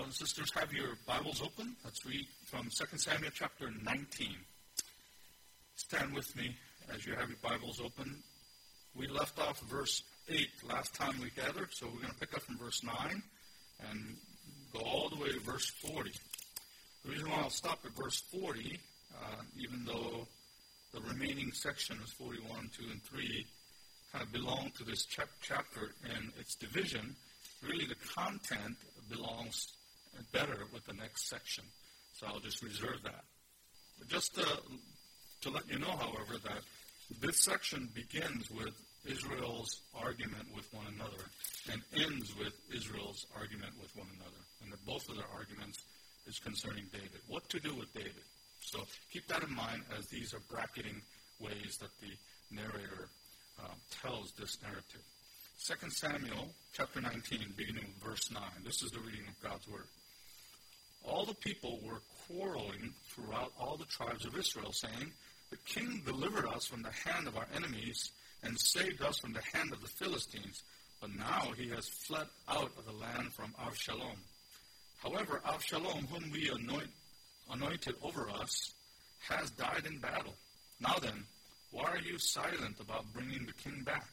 brothers and sisters, have your Bibles open. Let's read from 2 Samuel chapter 19. Stand with me as you have your Bibles open. We left off verse 8 last time we gathered, so we're going to pick up from verse 9 and go all the way to verse 40. The reason why I'll stop at verse 40, even though the remaining sections, 41, 2, and 3, kind of belong to this chapter and its division, really the content belongs better with the next section. So I'll just reserve that. But just to let you know, however, that this section begins with Israel's argument with one another and ends with Israel's argument with one another. And that both of their arguments is concerning David. What to do with David. So keep that in mind as these are bracketing ways that the narrator tells this narrative. 2 Samuel chapter 19, beginning with verse 9. This is the reading of God's word. All the people were quarreling throughout all the tribes of Israel, saying, "The king delivered us from the hand of our enemies and saved us from the hand of the Philistines, but now he has fled out of the land from Avshalom. However, Avshalom, whom we anointed over us, has died in battle. Now then, why are you silent about bringing the king back?"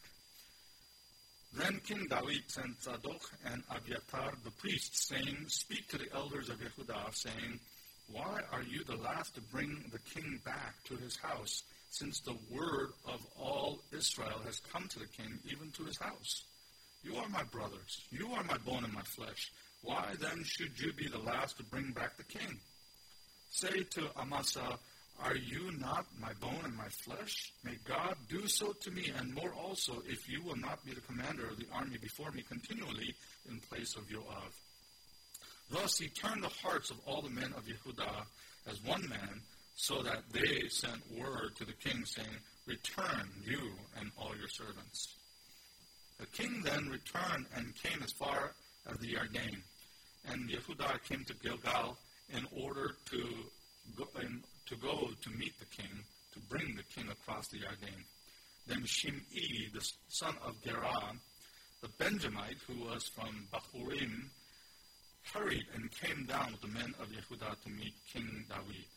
Then King David sent Zadok and Abiathar the priests, saying, "Speak to the elders of Yehudah, saying, why are you the last to bring the king back to his house, since the word of all Israel has come to the king, even to his house? You are my brothers. You are my bone and my flesh. Why then should you be the last to bring back the king? Say to Amasa, are you not my bone and my flesh? May God do so to me, and more also, if you will not be the commander of the army before me continually in place of Yoav." Thus he turned the hearts of all the men of Yehudah as one man, so that they sent word to the king, saying, "Return, you and all your servants." The king then returned and came as far as the Yarden, and Yehudah came to Gilgal in order to go to meet the king, to bring the king across the Yarden. Then Shimei, the son of Gera, the Benjamite, who was from Bahurim, hurried and came down with the men of Yehudah to meet King David.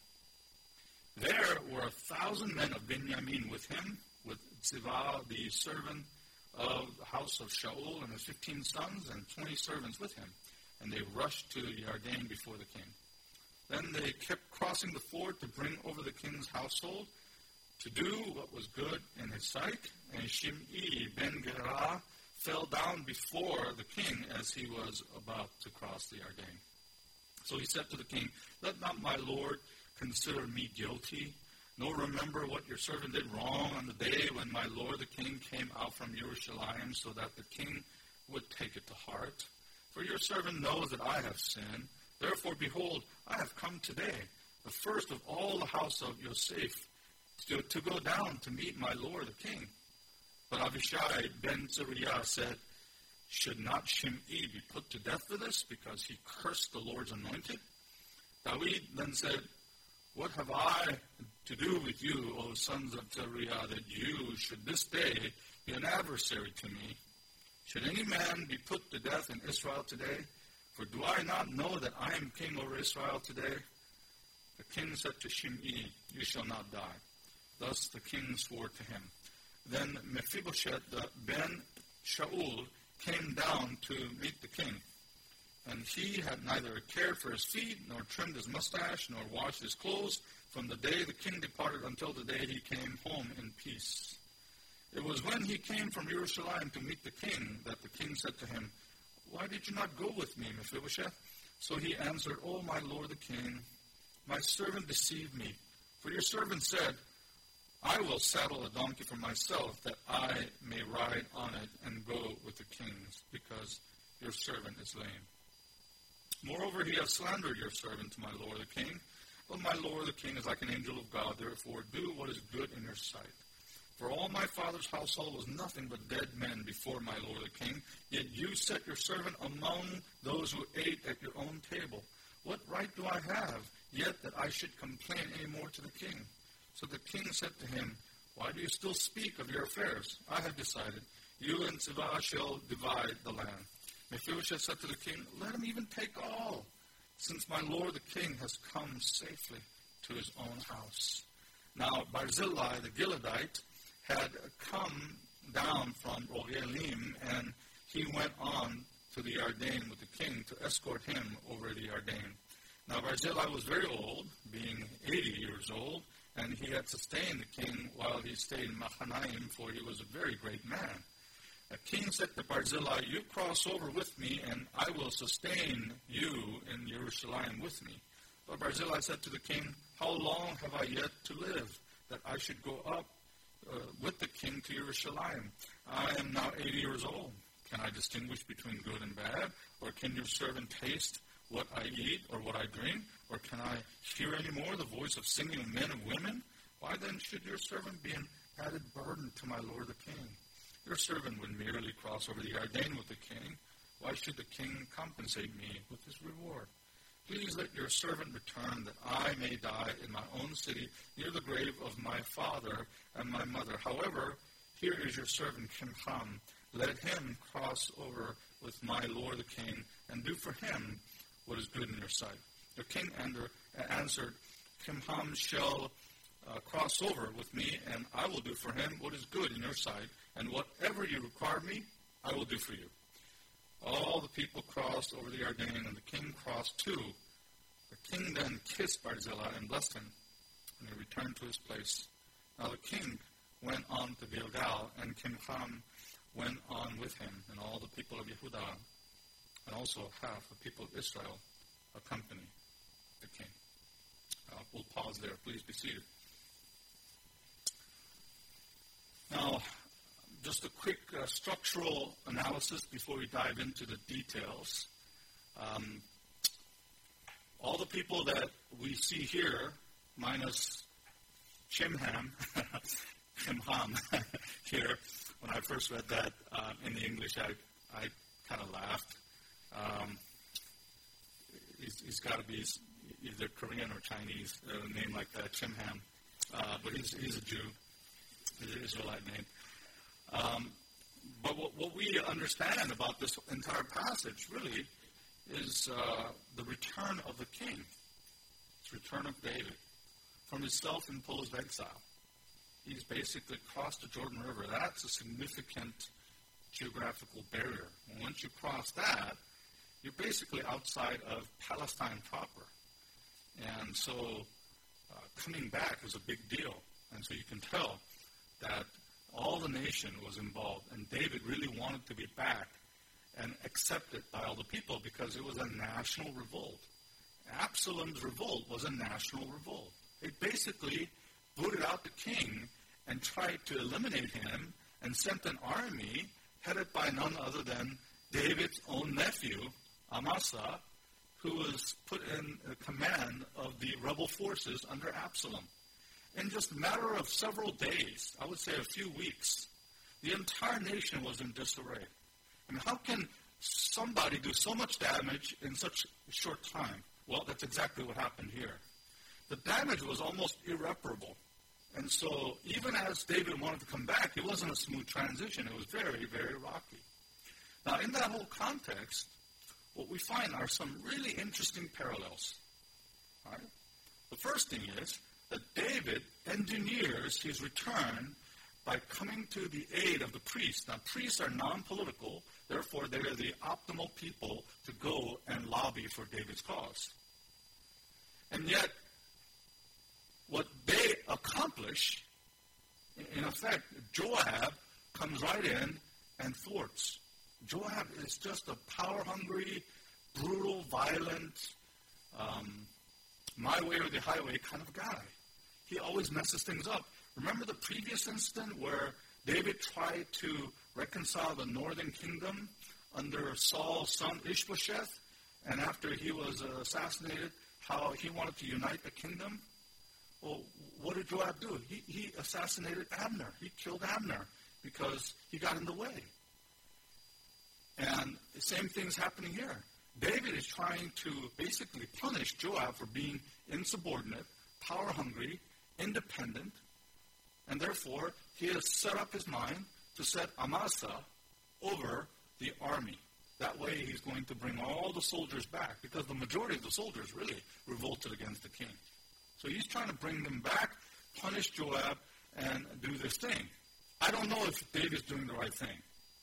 There were 1,000 men of Benjamin with him, with Ziva, the servant of the house of Shaul, and his 15 sons, and 20 servants with him. And they rushed to Yarden before the king. Then they kept crossing the ford to bring over the king's household, to do what was good in his sight. And Shimei ben Gera fell down before the king as he was about to cross the Yarden. So he said to the king, "Let not my lord consider me guilty, nor remember what your servant did wrong on the day when my lord the king came out from Jerusalem, so that the king would take it to heart. For your servant knows that I have sinned. Therefore, behold, I have come today, the first of all the house of Yosef, to go down to meet my lord the king." But Abishai ben Zeruiah said, "Should not Shimei be put to death for this, because he cursed the Lord's anointed?" David then said, "What have I to do with you, O sons of Zeruiah, that you should this day be an adversary to me? Should any man be put to death in Israel today? For do I not know that I am king over Israel today?" The king said to Shimei, "You shall not die." Thus the king swore to him. Then Mephibosheth the ben Shaul came down to meet the king. And he had neither cared for his feet, nor trimmed his mustache, nor washed his clothes, from the day the king departed until the day he came home in peace. It was when he came from Jerusalem to meet the king that the king said to him, "Why did you not go with me, Mephibosheth?" So he answered, "O my lord the king, my servant deceived me. For your servant said, I will saddle a donkey for myself, that I may ride on it and go with the kings, because your servant is lame. Moreover, he has slandered your servant to my lord the king. But my lord the king is like an angel of God. Therefore, do what is good in your sight. For all my father's household was nothing but dead men before my lord the king. Yet you set your servant among those who ate at your own table. What right do I have, yet that I should complain any more to the king?" So the king said to him, "Why do you still speak of your affairs? I have decided. You and Ziva shall divide the land." Mephibosheth said to the king, "Let him even take all. since my lord the king has come safely to his own house. Now Barzillai the Gileadite had come down from Rogelim, and he went on to the Yarden with the king to escort him over the Yarden. Now Barzillai was very old, being 80 years old, and he had sustained the king while he stayed in Mahanaim, for he was a very great man. The king said to Barzillai, you cross over with me, and I will sustain you in Jerusalem with me. But Barzillai said to the king, how long have I yet to live, that I should go up with the king to Jerusalem? I am now 80 years old. Can I distinguish between good and bad? Or can your servant taste what I eat or what I drink? Or can I hear any more the voice of singing of men and women? Why then should your servant be an added burden to my lord the king? Your servant would merely cross over the Yarden with the king. Why should the king compensate me with his reward? Please let your servant return, that I may die in my own city, near the grave of my father and my mother. However, here is your servant Kimham. Let him cross over with my lord the king, and do for him what is good in your sight. The king answered, Kimham shall cross over with me, and I will do for him what is good in your sight, and whatever you require me, I will do for you. All the people crossed over the Yarden, and the king crossed too. The king then kissed Barzillai and blessed him, and he returned to his place. Now the king went on to Gilgal, and Kimham went on with him, and all the people of Yehudah, and also half the people of Israel accompanied the king. We'll pause there. Please be seated. Now, just a quick structural analysis before we dive into the details. All the people that we see here, minus Kimham here, when I first read that in the English, I kind of laughed. He's got to be either Korean or Chinese, a name like that, Kimham. But he's a Jew. He's an Israelite name. But what we understand about this entire passage really is the return of the king. It's the return of David from his self-imposed exile. He's basically crossed the Jordan River. That's a significant geographical barrier. And once you cross that, you're basically outside of Palestine proper. And so coming back was a big deal. And so you can tell that all the nation was involved, and David really wanted to be back and accepted by all the people because it was a national revolt. Absalom's revolt was a national revolt. They basically booted out the king and tried to eliminate him and sent an army headed by none other than David's own nephew, Amasa, who was put in command of the rebel forces under Absalom. In just a matter of several days, I would say a few weeks, the entire nation was in disarray. I mean, how can somebody do so much damage in such a short time? Well, that's exactly what happened here. The damage was almost irreparable. And so even as David wanted to come back, it wasn't a smooth transition. It was very, very rocky. Now, in that whole context, what we find are some really interesting parallels. All right? The first thing is that David engineers his return by coming to the aid of the priests. Now, priests are non-political, therefore they are the optimal people to go and lobby for David's cause. And yet, what they accomplish, in effect, Joab comes right in and thwarts. Joab is just a power-hungry, brutal, violent, my way or the highway kind of guy. He always messes things up. Remember the previous incident where David tried to reconcile the northern kingdom under Saul's son Ishbosheth, and after he was assassinated, how he wanted to unite the kingdom? Well, what did Joab do? He assassinated Abner. He killed Abner because he got in the way. And the same thing's happening here. David is trying to basically punish Joab for being insubordinate, power-hungry, independent, and therefore he has set up his mind to set Amasa over the army. That way he's going to bring all the soldiers back, because the majority of the soldiers really revolted against the king. So he's trying to bring them back, punish Joab, and do this thing. I don't know if David's doing the right thing.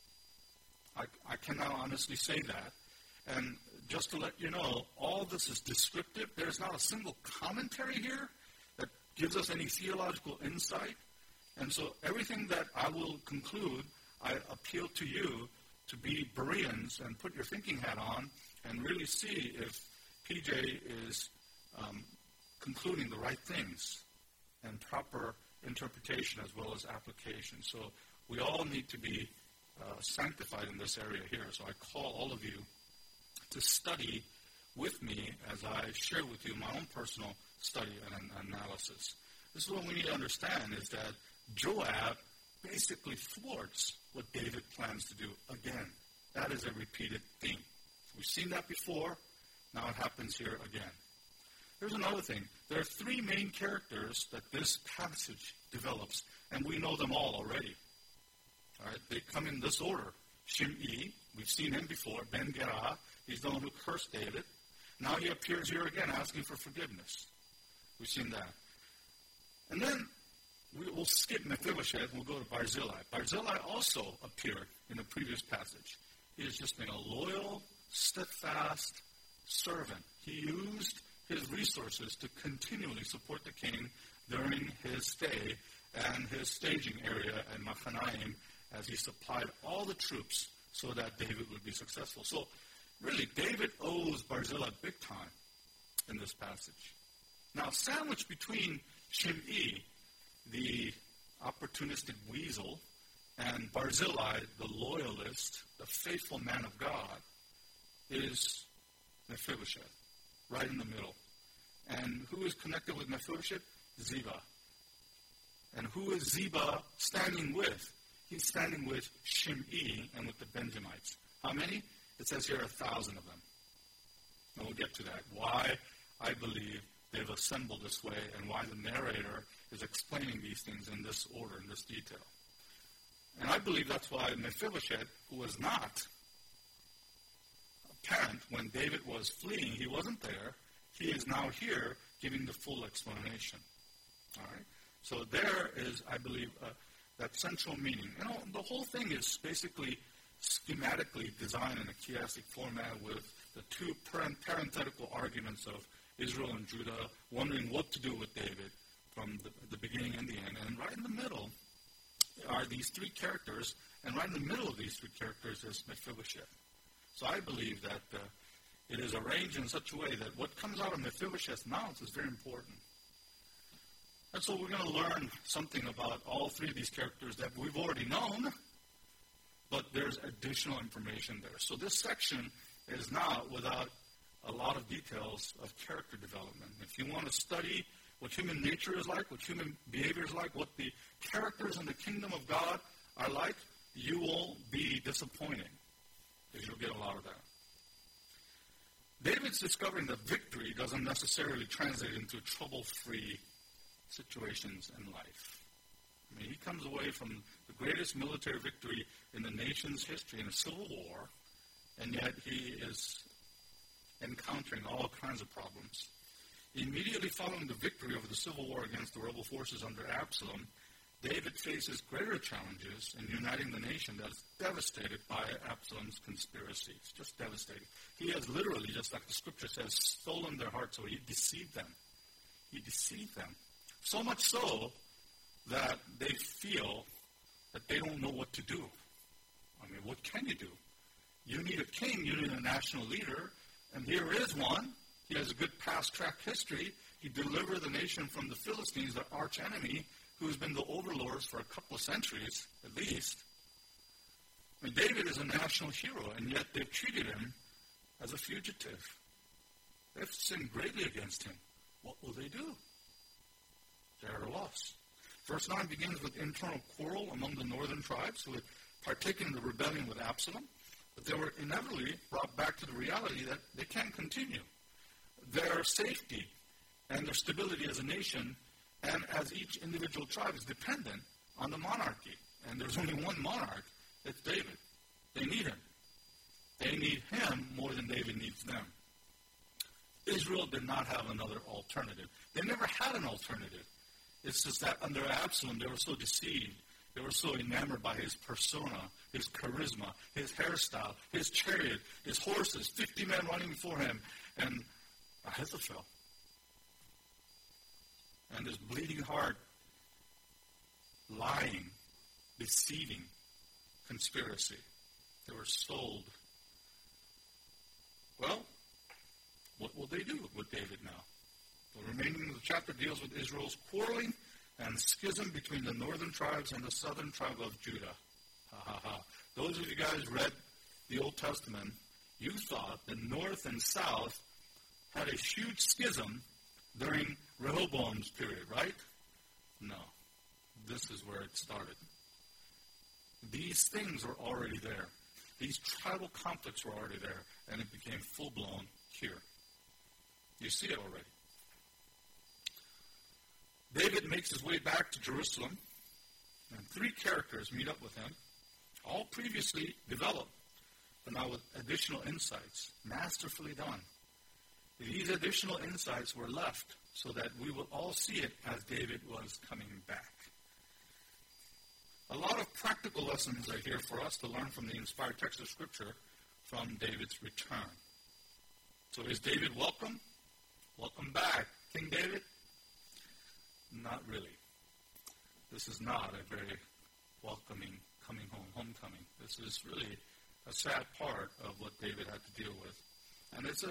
I cannot honestly say that. And just to let you know, all this is descriptive. There's not a single commentary here that gives us any theological insight. And so everything that I will conclude, I appeal to you to be Bereans and put your thinking hat on and really see if PJ is concluding the right things and proper interpretation as well as application. So we all need to be sanctified in this area here. So I call all of you to study with me as I share with you my own personal study and analysis. This is what we need to understand, is that Joab basically thwarts what David plans to do again. That is a repeated theme. We've seen that before. Now it happens here again. There's another thing. There are three main characters that this passage develops, and we know them all already. All right, they come in this order. Shimei, we've seen him before. Ben-Gerah, he's the one who cursed David. Now he appears here again asking for forgiveness. We've seen that. And then we'll skip Mephibosheth and we'll go to Barzillai. Barzillai also appeared in the previous passage. He has just been a loyal, steadfast servant. He used his resources to continually support the king during his stay and his staging area at Mahanaim, as he supplied all the troops so that David would be successful. So, really, David owes Barzillai big time in this passage. Now, sandwiched between Shimei, the opportunistic weasel, and Barzillai, the loyalist, the faithful man of God, is Mephibosheth, right in the middle. And who is connected with Mephibosheth? Ziba. And who is Ziba standing with? He's standing with Shimei and with the Benjamites. How many? It says here 1,000 of them. And we'll get to that. Why I believe they've assembled this way and why the narrator is explaining these things in this order, in this detail. And I believe that's why Mephibosheth, who was not apparent when David was fleeing, he wasn't there. He is now here giving the full explanation. All right? So there is, I believe, that central meaning. You know, the whole thing is basically schematically designed in a chiastic format with the two parenthetical arguments of Israel and Judah, wondering what to do with David from the beginning and the end. And right in the middle are these three characters, and right in the middle of these three characters is Mephibosheth. So I believe that it is arranged in such a way that what comes out of Mephibosheth's mouth is very important. And so we're going to learn something about all three of these characters that we've already known, but there's additional information there. So this section is not without a lot of details of character development. If you want to study what human nature is like, what human behavior is like, what the characters in the kingdom of God are like, you will be disappointed because you'll get a lot of that. David's discovering that victory doesn't necessarily translate into trouble-free situations in life. I mean, he comes away from the greatest military victory in the nation's history in a civil war, and yet he is encountering all kinds of problems. Immediately following the victory over the civil war against the rebel forces under Absalom, David faces greater challenges in uniting the nation that is devastated by Absalom's conspiracy. It's just devastated. He has literally, just like the scripture says, stolen their hearts, so he deceived them. He deceived them. So much so that they feel that they don't know what to do. I mean, what can you do? You need a king, you need a national leader, and here is one. He has a good past-track history. He delivered the nation from the Philistines, their arch-enemy, who's been the overlords for a couple of centuries, at least. I mean, David is a national hero, and yet they've treated him as a fugitive. They've sinned greatly against him. What will they do? They're at a loss. Verse 9 begins with internal quarrel among the northern tribes who had partaken in the rebellion with Absalom, but they were inevitably brought back to the reality that they can't continue. Their safety and their stability as a nation and as each individual tribe is dependent on the monarchy. And there's only one monarch, it's David. They need him. They need him more than David needs them. Israel did not have another alternative. They never had an alternative. It's just that under Absalom, they were so deceived. They were so enamored by his persona, his charisma, his hairstyle, his chariot, his horses, 50 men running before him, and Ahithophel. And this bleeding heart, lying, deceiving conspiracy. They were sold. Well, what will they do with David now? The remaining of the chapter deals with Israel's quarreling and schism between the northern tribes and the southern tribe of Judah. Ha ha ha. Those of you guys read the Old Testament, you thought the north and south had a huge schism during Rehoboam's period, right? No. This is where it started. These things were already there. These tribal conflicts were already there, and it became full-blown here. You see it already. David makes his way back to Jerusalem, and 3 characters meet up with him, all previously developed, but now with additional insights, masterfully done. These additional insights were left so that we will all see it as David was coming back. A lot of practical lessons are here for us to learn from the inspired text of Scripture from David's return. So is David welcome? Welcome back, King David? Not really. This is not a very welcoming coming home, homecoming. This is really a sad part of what David had to deal with. And it's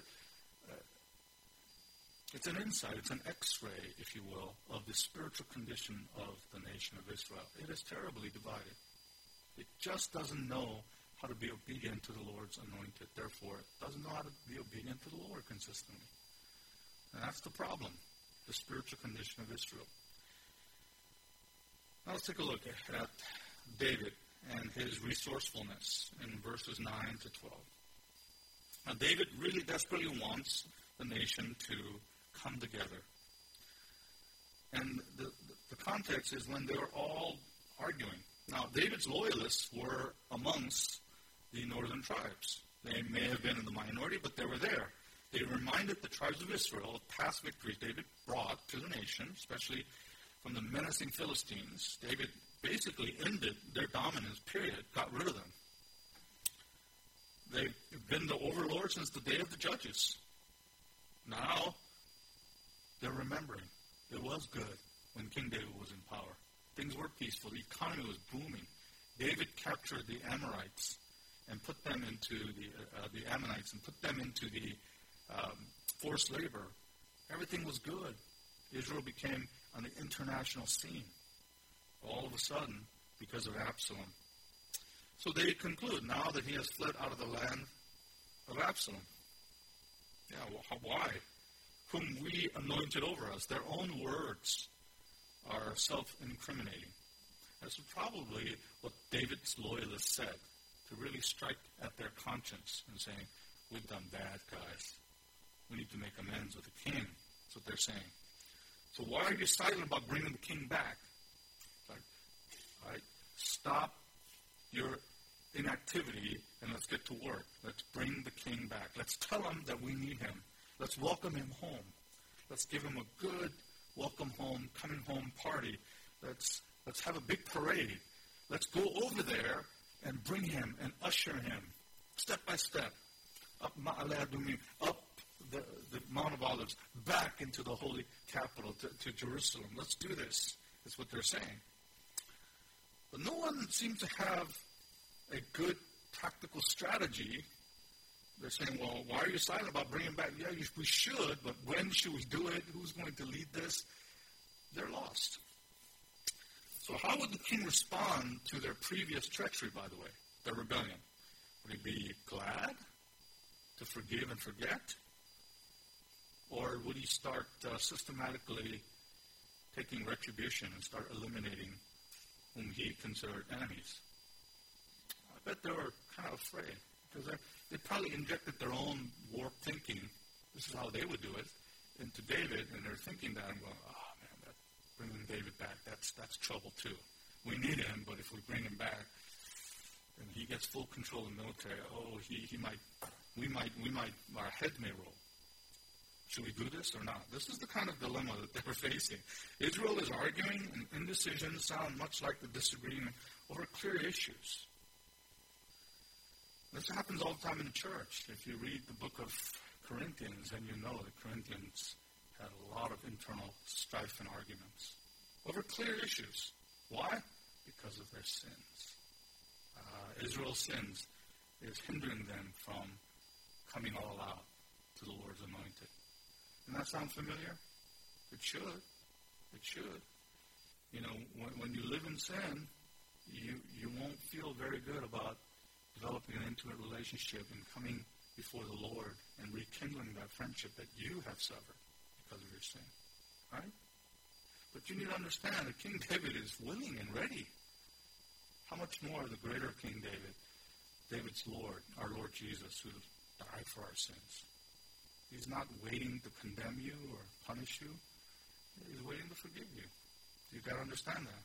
an insight, it's an x-ray, if you will, of the spiritual condition of the nation of Israel. It is terribly divided. It just doesn't know how to be obedient to the Lord's anointed. Therefore, it doesn't know how to be obedient to the Lord consistently. And that's the problem, the spiritual condition of Israel. Now let's take a look at David and his resourcefulness in verses 9 to 12. Now, David really desperately wants the nation to come together. And the context is when they were all arguing. Now, David's loyalists were amongst the northern tribes. They may have been in the minority, but they were there. They reminded the tribes of Israel of past victories David brought to the nation, especially from the menacing Philistines. David basically ended their dominance, period, got rid of them. They've been the overlord since the day of the judges. Now, they're remembering it was good when King David was in power. Things were peaceful. The economy was booming. David captured the Amorites and put them into the Ammonites and put them into the forced labor. Everything was good. Israel became on the international scene all of a sudden because of Absalom. So they conclude now that he has fled out of the land of Absalom. Yeah, well, why? Whom we anointed over us. Their own words are self-incriminating. That's probably what David's loyalists said, to really strike at their conscience and saying, we've done bad, guys. We need to make amends with the king. That's what they're saying. So why are you silent about bringing the king back? Like, all right, stop your inactivity and let's get to work. Let's bring the king back. Let's tell him that we need him. Let's welcome him home. Let's give him a good welcome home, coming home party. Let's have a big parade. Let's go over there and bring him and usher him step by step up Ma'ale Adumim, up the Mount of Olives, back into the holy capital, to Jerusalem. Let's do this. That's what they're saying. But no one seems to have a good practical strategy. They're saying, well, why are you silent about bringing back? Yeah, we should, but when should we do it? Who's going to lead this? They're lost. So how would the king respond to their previous treachery, by the way, their rebellion? Would he be glad to forgive and forget? Or would he start systematically taking retribution and start eliminating whom he considered enemies? I bet they were kind of afraid, because they probably injected their own warped thinking. This is how they would do it into David, and they're thinking that and going, oh man, that bringing David back, that's trouble too. We need him, but if we bring him back, and he gets full control of the military, our head may roll. Should we do this or not? This is the kind of dilemma that they were facing. Israel is arguing, and indecisions sound much like the disagreement over clear issues. This happens all the time in the church. If you read the book of Corinthians, and you know the Corinthians had a lot of internal strife and arguments over clear issues. Why? Because of their sins. Israel's sins is hindering them from coming all out to the Lord's anointed. Doesn't that sound familiar? It should. It should. You know, when you live in sin, you won't feel very good about developing an intimate relationship and coming before the Lord and rekindling that friendship that you have severed because of your sin. Right? But you need to understand that King David is willing and ready. How much more the greater King David, David's Lord, our Lord Jesus, who died for our sins. He's not waiting to condemn you or punish you. He's waiting to forgive you. You've got to understand that.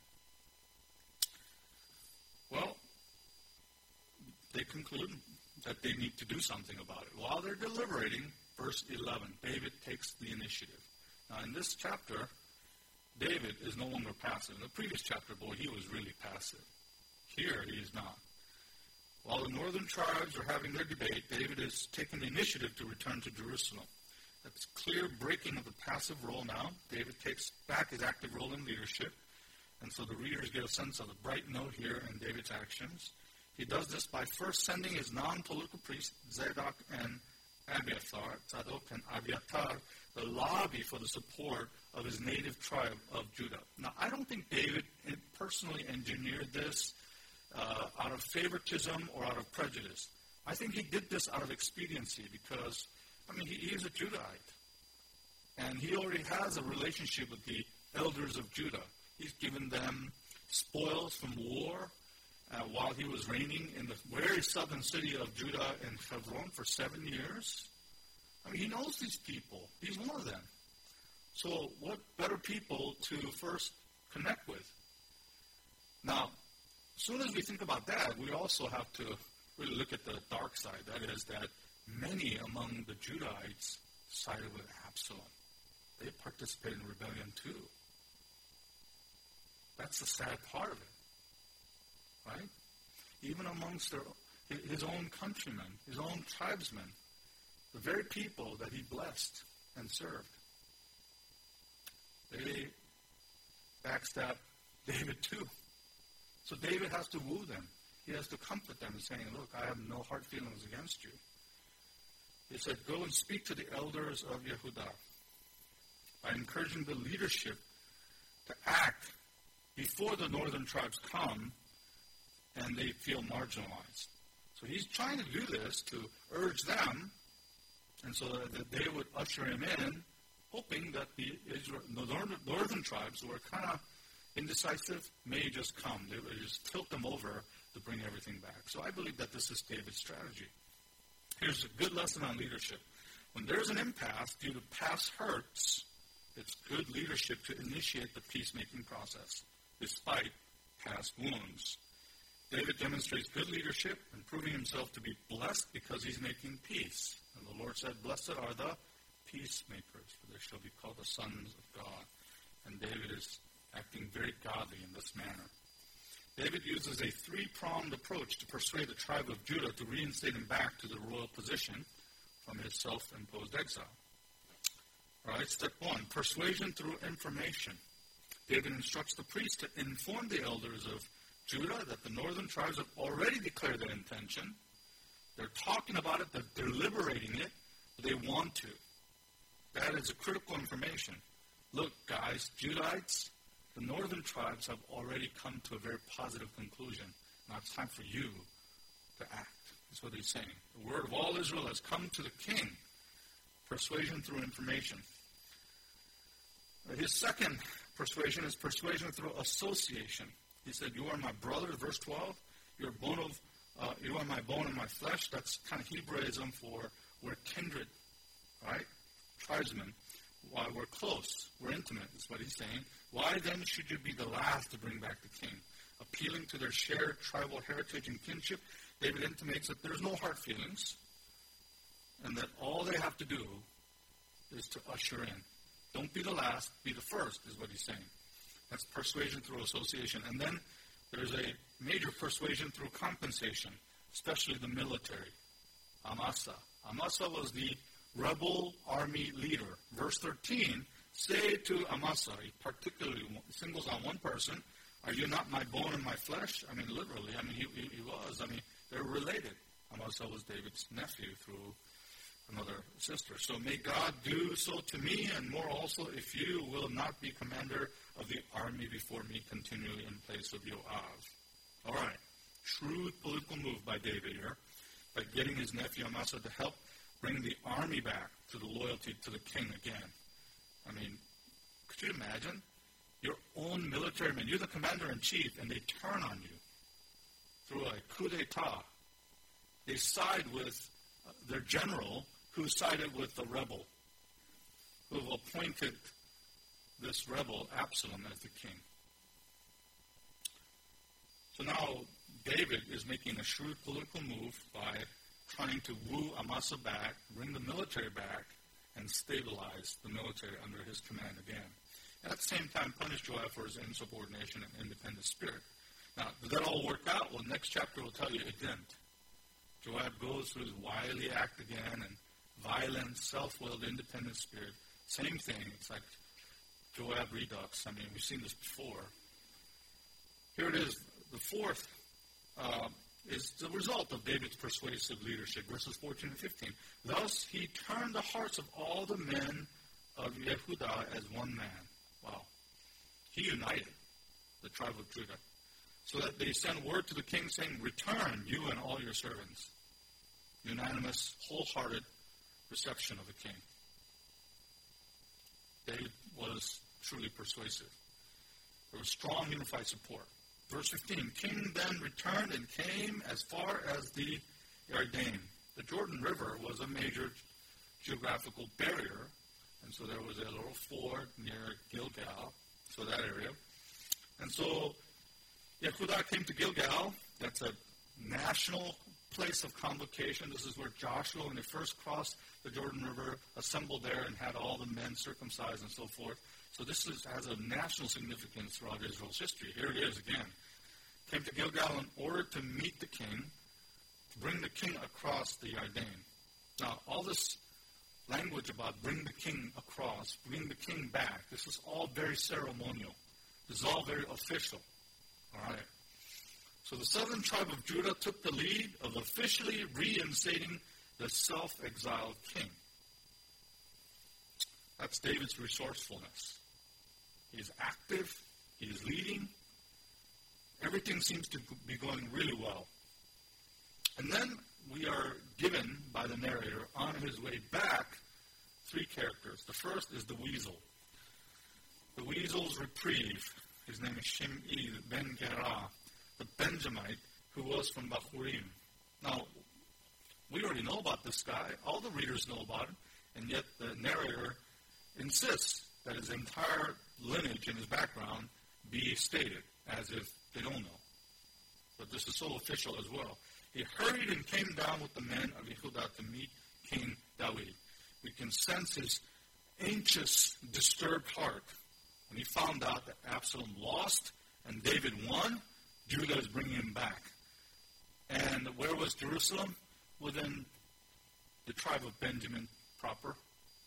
Well, they conclude that they need to do something about it. While they're deliberating, verse 11, David takes the initiative. Now, in this chapter, David is no longer passive. In the previous chapter, boy, he was really passive. Here, he is not. While the northern tribes are having their debate, David is taking the initiative to return to Jerusalem. That's clear breaking of the passive role now. David takes back his active role in leadership, and so the readers get a sense of the bright note here in David's actions. He does this by first sending his non-political priests, Zadok and Abiathar, the lobby for the support of his native tribe of Judah. Now, I don't think David personally engineered this out of favoritism or out of prejudice. I think he did this out of expediency because, he is a Judahite. And he already has a relationship with the elders of Judah. He's given them spoils from war while he was reigning in the very southern city of Judah in Hebron for 7 years. He knows these people. He's one of them. So what better people to first connect with? Now, as soon as we think about that, we also have to really look at the dark side. That is that many among the Judahites sided with Absalom. They participated in rebellion too. That's the sad part of it, right? Even amongst his own countrymen, his own tribesmen, the very people that he blessed and served, they backstab David too. So David has to woo them. He has to comfort them, saying, look, I have no hard feelings against you. He said, go and speak to the elders of Yehudah by encouraging the leadership to act before the northern tribes come and they feel marginalized. So he's trying to do this to urge them, and so that they would usher him in, hoping that the northern tribes who are kind of indecisive may just come. They would just tilt them over to bring everything back. So I believe that this is David's strategy. Here's a good lesson on leadership. When there's an impasse due to past hurts, it's good leadership to initiate the peacemaking process, despite past wounds. David demonstrates good leadership and proving himself to be blessed because he's making peace. And the Lord said, blessed are the peacemakers, for they shall be called the sons of God. And David is acting very godly in this manner. David uses a three-pronged approach to persuade the tribe of Judah to reinstate him back to the royal position from his self-imposed exile. All right, step one, persuasion through information. David instructs the priests to inform the elders of Judah that the northern tribes have already declared their intention. They're talking about it, they're deliberating it, but they want to. That is a critical information. Look, guys, Judahites, the northern tribes have already come to a very positive conclusion. Now it's time for you to act. That's what he's saying. The word of all Israel has come to the king. Persuasion through information. His second persuasion is persuasion through association. He said, you are my brother, verse 12. You are my bone and my flesh. That's kind of Hebraism for we're kindred, right? Tribesmen. Why, we're close. We're intimate, is what he's saying. Why then should you be the last to bring back the king? appealing to their shared tribal heritage and kinship, David intimates that there's no hard feelings and that all they have to do is to usher in. Don't be the last, be the first, is what he's saying. That's persuasion through association. And then there's a major persuasion through compensation, especially the military. Amasa. Amasa was the rebel army leader. Verse 13, say to Amasa, he particularly singles out one person, are you not my bone and my flesh? I mean, literally. I mean, he was. I mean, they're related. Amasa was David's nephew through another sister. So may God do so to me, and more also, if you will not be commander of the army before me continually in place of Yoav. All right. Shrewd political move by David here, by getting his nephew Amasa to help bring the army back to the loyalty to the king again. I mean, could you imagine? Your own military men, you're the commander-in-chief, and they turn on you through a coup d'etat. They side with their general, who sided with the rebel, who appointed this rebel, Absalom, as the king. So now David is making a shrewd political move by trying to woo Amasa back, bring the military back, and stabilize the military under his command again. And at the same time, punish Joab for his insubordination and independent spirit. Now, did that all work out? Well, next chapter will tell you it didn't. Joab goes through his wily act again, and violent, self-willed, independent spirit. Same thing. It's like Joab redux. I mean, we've seen this before. Here it is. The fourth is the result of David's persuasive leadership, verses 14 and 15. Thus he turned the hearts of all the men of Yehudah as one man. Wow. He united the tribe of Judah, so that they sent word to the king saying, return, you and all your servants. Unanimous, wholehearted reception of the king. David was truly persuasive. There was strong unified support. Verse 15, king then returned and came as far as the Yarden. The Jordan River was a major geographical barrier, and so there was a little ford near Gilgal, so that area. And so Yehudah came to Gilgal. That's a national place of convocation. This is where Joshua, when they first crossed the Jordan River, assembled there and had all the men circumcised and so forth. So this has a national significance throughout Israel's history. Here it is again. Came to Gilgal in order to meet the king, to bring the king across the Yarden. Now, all this language about bring the king across, bring the king back, this is all very ceremonial. This is all very official. All right. So the southern tribe of Judah took the lead of officially reinstating the self-exiled king. That's David's resourcefulness. He's active. He's leading. Everything seems to be going really well. And then we are given by the narrator on his way back three characters. The first is the weasel. The weasel's reprieve. His name is Shimei ben Gerah, the Benjamite who was from Bahurim. Now, we already know about this guy. All the readers know about him. And yet the narrator insists that his entire lineage and his background be stated as if they don't know. But this is so official as well. He hurried and came down with the men of Yehudah to meet King David. We can sense his anxious, disturbed heart when he found out that Absalom lost and David won. Judah is bringing him back. And where was Jerusalem? Within the tribe of Benjamin proper.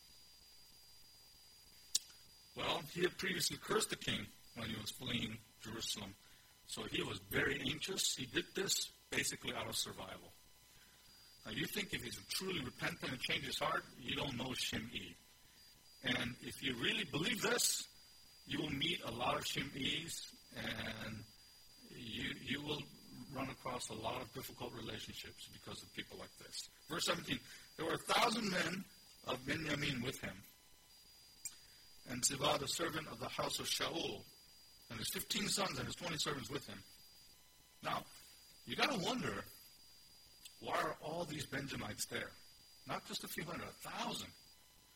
Well, he had previously cursed the king when he was fleeing Jerusalem. So he was very anxious. He did this basically out of survival. Now, you think if he's truly repentant and changed his heart, you don't know Shimei. And if you really believe this, you will meet a lot of Shimeis, and you will run across a lot of difficult relationships because of people like this. Verse 17, there were 1,000 men of Benjamin with him, and Ziba, the servant of the house of Shaul, and his 15 sons and his 20 servants with him. Now, you got to wonder, why are all these Benjamites there? Not just a few hundred, 1,000.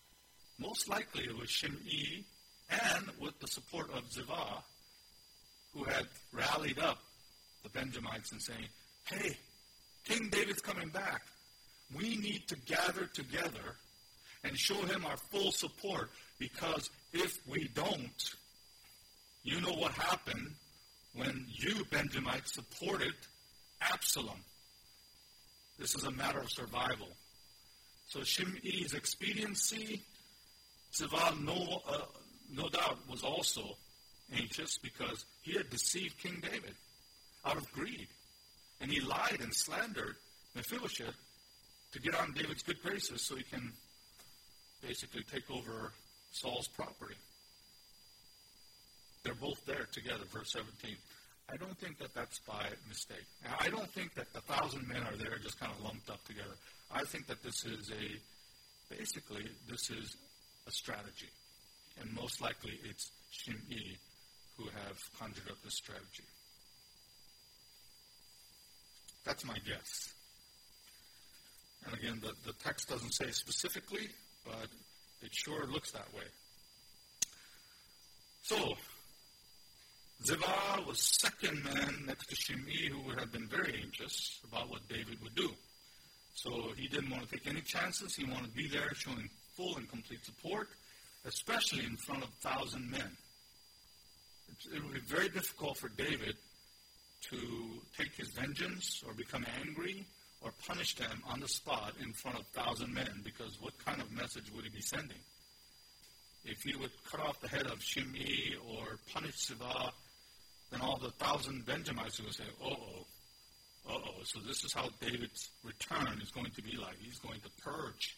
Most likely it was Shimei, and with the support of Ziba, who had rallied up the Benjamites and saying, hey, King David's coming back. We need to gather together and show him our full support, because if we don't, you know what happened when you Benjamites supported Absalom. This is a matter of survival. So Shimei's expediency, Ziba no doubt was also anxious because he had deceived King David out of greed. And he lied and slandered Mephibosheth to get on David's good graces so he can basically take over Saul's property. They're both there together, verse 17. I don't think that that's by mistake. Now, I don't think that the 1,000 men are there just kind of lumped up together. I think that this is a strategy. And most likely it's Shimei who have conjured up this strategy. That's my guess. And again, the text doesn't say specifically, but it sure looks that way. So, Ziba was second man next to Shimei, who would have been very anxious about what David would do. So he didn't want to take any chances. He wanted to be there showing full and complete support, especially in front of 1,000 men. It would be very difficult for David to take his vengeance or become angry or punish them on the spot in front of 1,000 men, because what kind of message would he be sending? If he would cut off the head of Shimei or punish Ziba, then all the 1,000 Benjamites would say, so this is how David's return is going to be like. He's going to purge.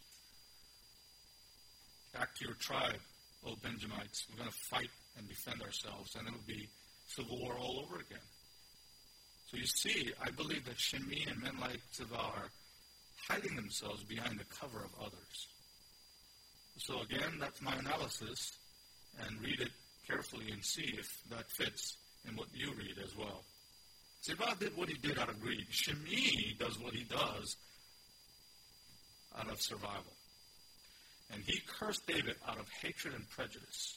Back to your tribe, O Benjamites. We're going to fight and defend ourselves, and it will be civil war all over again. So you see, I believe that Shimei and men like Ziba are hiding themselves behind the cover of others. So again, that's my analysis, and read it carefully and see if that fits in what you read as well. Ziba did what he did out of greed. Shimei does what he does out of survival. And he cursed David out of hatred and prejudice.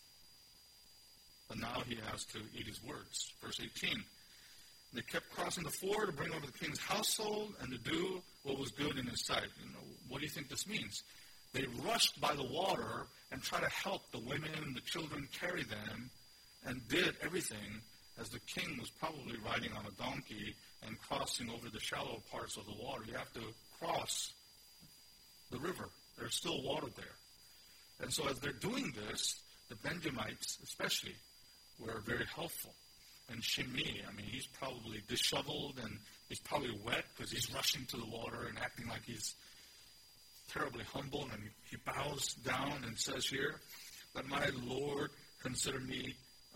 But now he has to eat his words. Verse 18. They kept crossing the ford to bring over the king's household and to do what was good in his sight. What do you think this means? They rushed by the water and tried to help the women and the children carry them, and did everything as the king was probably riding on a donkey and crossing over the shallow parts of the water. You have to cross the river. There's still water there. And so as they're doing this, the Benjamites especially were very helpful. And Shimei, he's probably disheveled and he's probably wet because he's rushing to the water and acting like he's terribly humble. And he bows down and says here, let not my Lord consider me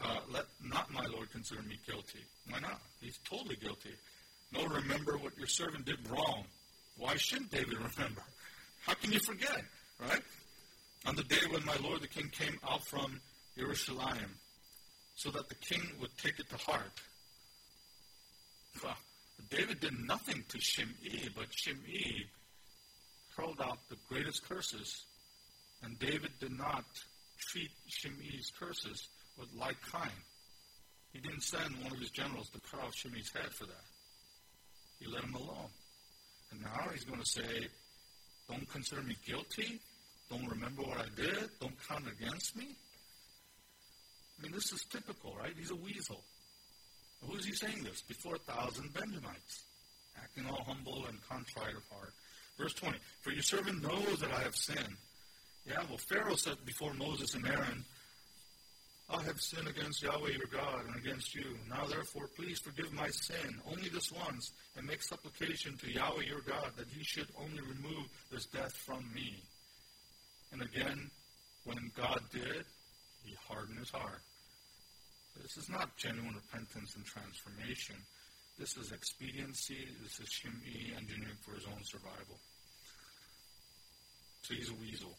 guilty. Why not? He's totally guilty. No, remember what your servant did wrong. Why shouldn't David remember? How can you forget, right? On the day when my Lord the king came out from Jerusalem, so that the king would take it to heart. Well, David did nothing to Shimei, but Shimei hurled out the greatest curses, and David did not treat Shimei's curses with like kind. He didn't send one of his generals to cut off Shimei's head for that. He let him alone. And now he's going to say, don't consider me guilty. Don't remember what I did. Don't count against me. This is typical, right? He's a weasel. Who is he saying this? Before 1,000 Benjamites, acting all humble and contrite of heart. Verse 20, for your servant knows that I have sinned. Pharaoh said before Moses and Aaron, I have sinned against Yahweh your God and against you. Now therefore, please forgive my sin, only this once, and make supplication to Yahweh your God that he should only remove this death from me. And again, when God did, he hardened his heart. This is not genuine repentance and transformation. This is expediency. This is Shimei engineering for his own survival. So he's a weasel.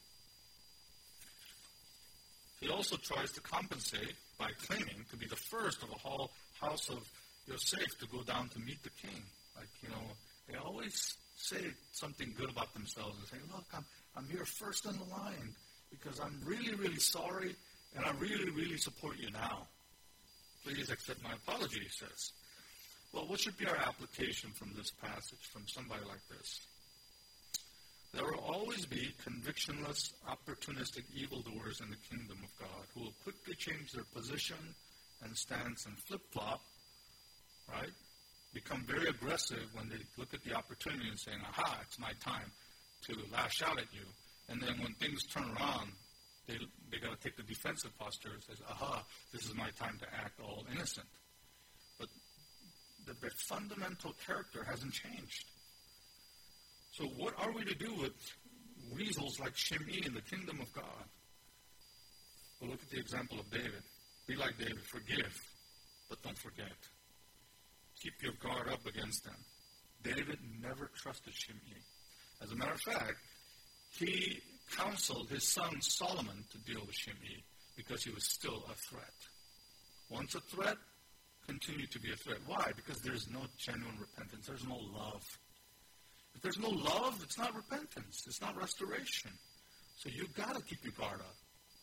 He also tries to compensate by claiming to be the first of a whole house of Yosef to go down to meet the king. They always say something good about themselves and say, look, I'm here first in the line because I'm really, really sorry and I really, really support you now. Please accept my apology, he says. Well, what should be our application from this passage, from somebody like this? There will always be convictionless, opportunistic evildoers in the kingdom of God who will quickly change their position and stance and flip-flop, right? Become very aggressive when they look at the opportunity and saying, aha, it's my time to lash out at you. And then when things turn around, they got to take the defensive posture and says, aha, this is my time to act all innocent. But the fundamental character hasn't changed. So what are we to do with weasels like Shimei in the kingdom of God? Well, look at the example of David. Be like David, forgive, but don't forget. Keep your guard up against them. David never trusted Shimei. As a matter of fact, he counseled his son Solomon to deal with Shimei because he was still a threat. Once a threat, continue to be a threat. Why? Because there's no genuine repentance. There's no love. If there's no love, it's not repentance. It's not restoration. So you've got to keep your guard up.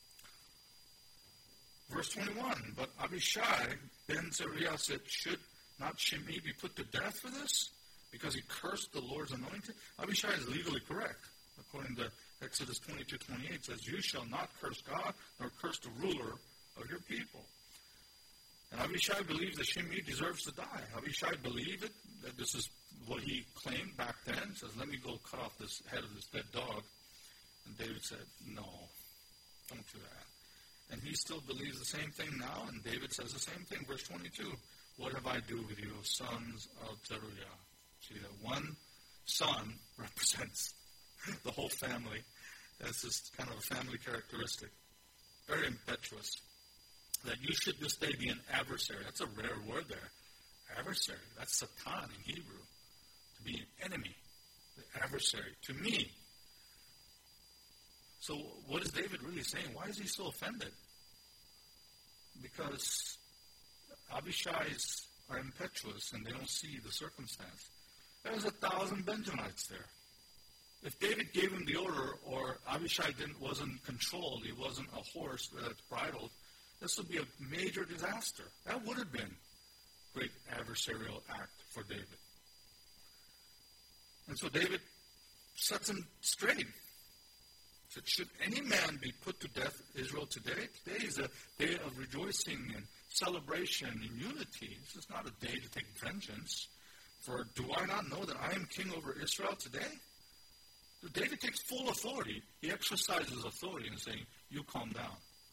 Verse 21, but Abishai ben Zeruiah said, should not Shimei be put to death for this? Because he cursed the Lord's anointed? Abishai is legally correct. According to Exodus 22:28, it says, you shall not curse God, nor curse the ruler of your people. And Abishai believes that Shimei deserves to die. Abishai believed it, that this is what he claimed back then. He says, let me go cut off this head of this dead dog. And David said, no, don't do that. And he still believes the same thing now, and David says the same thing. Verse 22, what have I do with you, sons of Zeruiah? See, that one son represents the whole family. That's just kind of a family characteristic. Very impetuous. That you should this day be an adversary. That's a rare word there. Adversary. That's Satan in Hebrew. To be an enemy. The adversary. To me. So what is David really saying? Why is he so offended? Because Abishai's are impetuous and they don't see the circumstance. There was 1,000 Benjamites there. If David gave him the order, or Abishai wasn't controlled, he wasn't a horse that's bridled, this would be a major disaster. That would have been a great adversarial act for David. And so David sets him straight. He said, should any man be put to death, Israel, today? Today is a day of rejoicing and celebration and unity. This is not a day to take vengeance. For do I not know that I am king over Israel today? So David takes full authority. He exercises authority in saying, you calm down.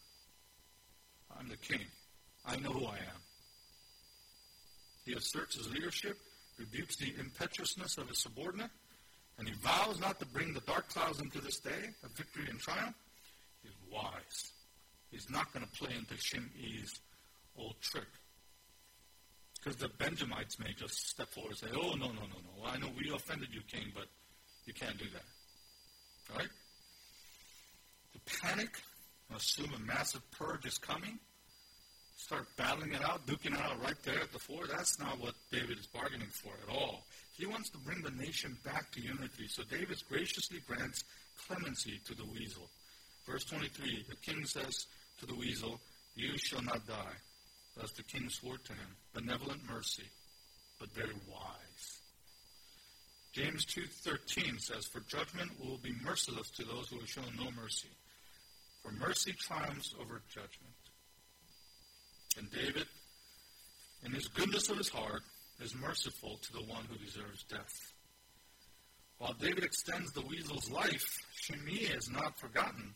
I'm the king. I know who I am. He asserts his leadership, rebukes the impetuousness of his subordinate, and he vows not to bring the dark clouds into this day of victory and triumph. He's wise. He's not going to play into Shimei's old trick. Because the Benjamites may just step forward and say, oh, no. I know we offended you, king, but you can't do that. All right? To panic, assume a massive purge is coming, start battling it out, duking it out right there at the fore. That's not what David is bargaining for at all. He wants to bring the nation back to unity. So David graciously grants clemency to the weasel. Verse 23, the king says to the weasel, you shall not die. Thus the king swore to him, benevolent mercy, but very wise. James 2:13 says, for judgment will be merciless to those who have shown no mercy. For mercy triumphs over judgment. And David, in his goodness of his heart, is merciful to the one who deserves death. While David extends the weasel's life, Shimei is not forgotten.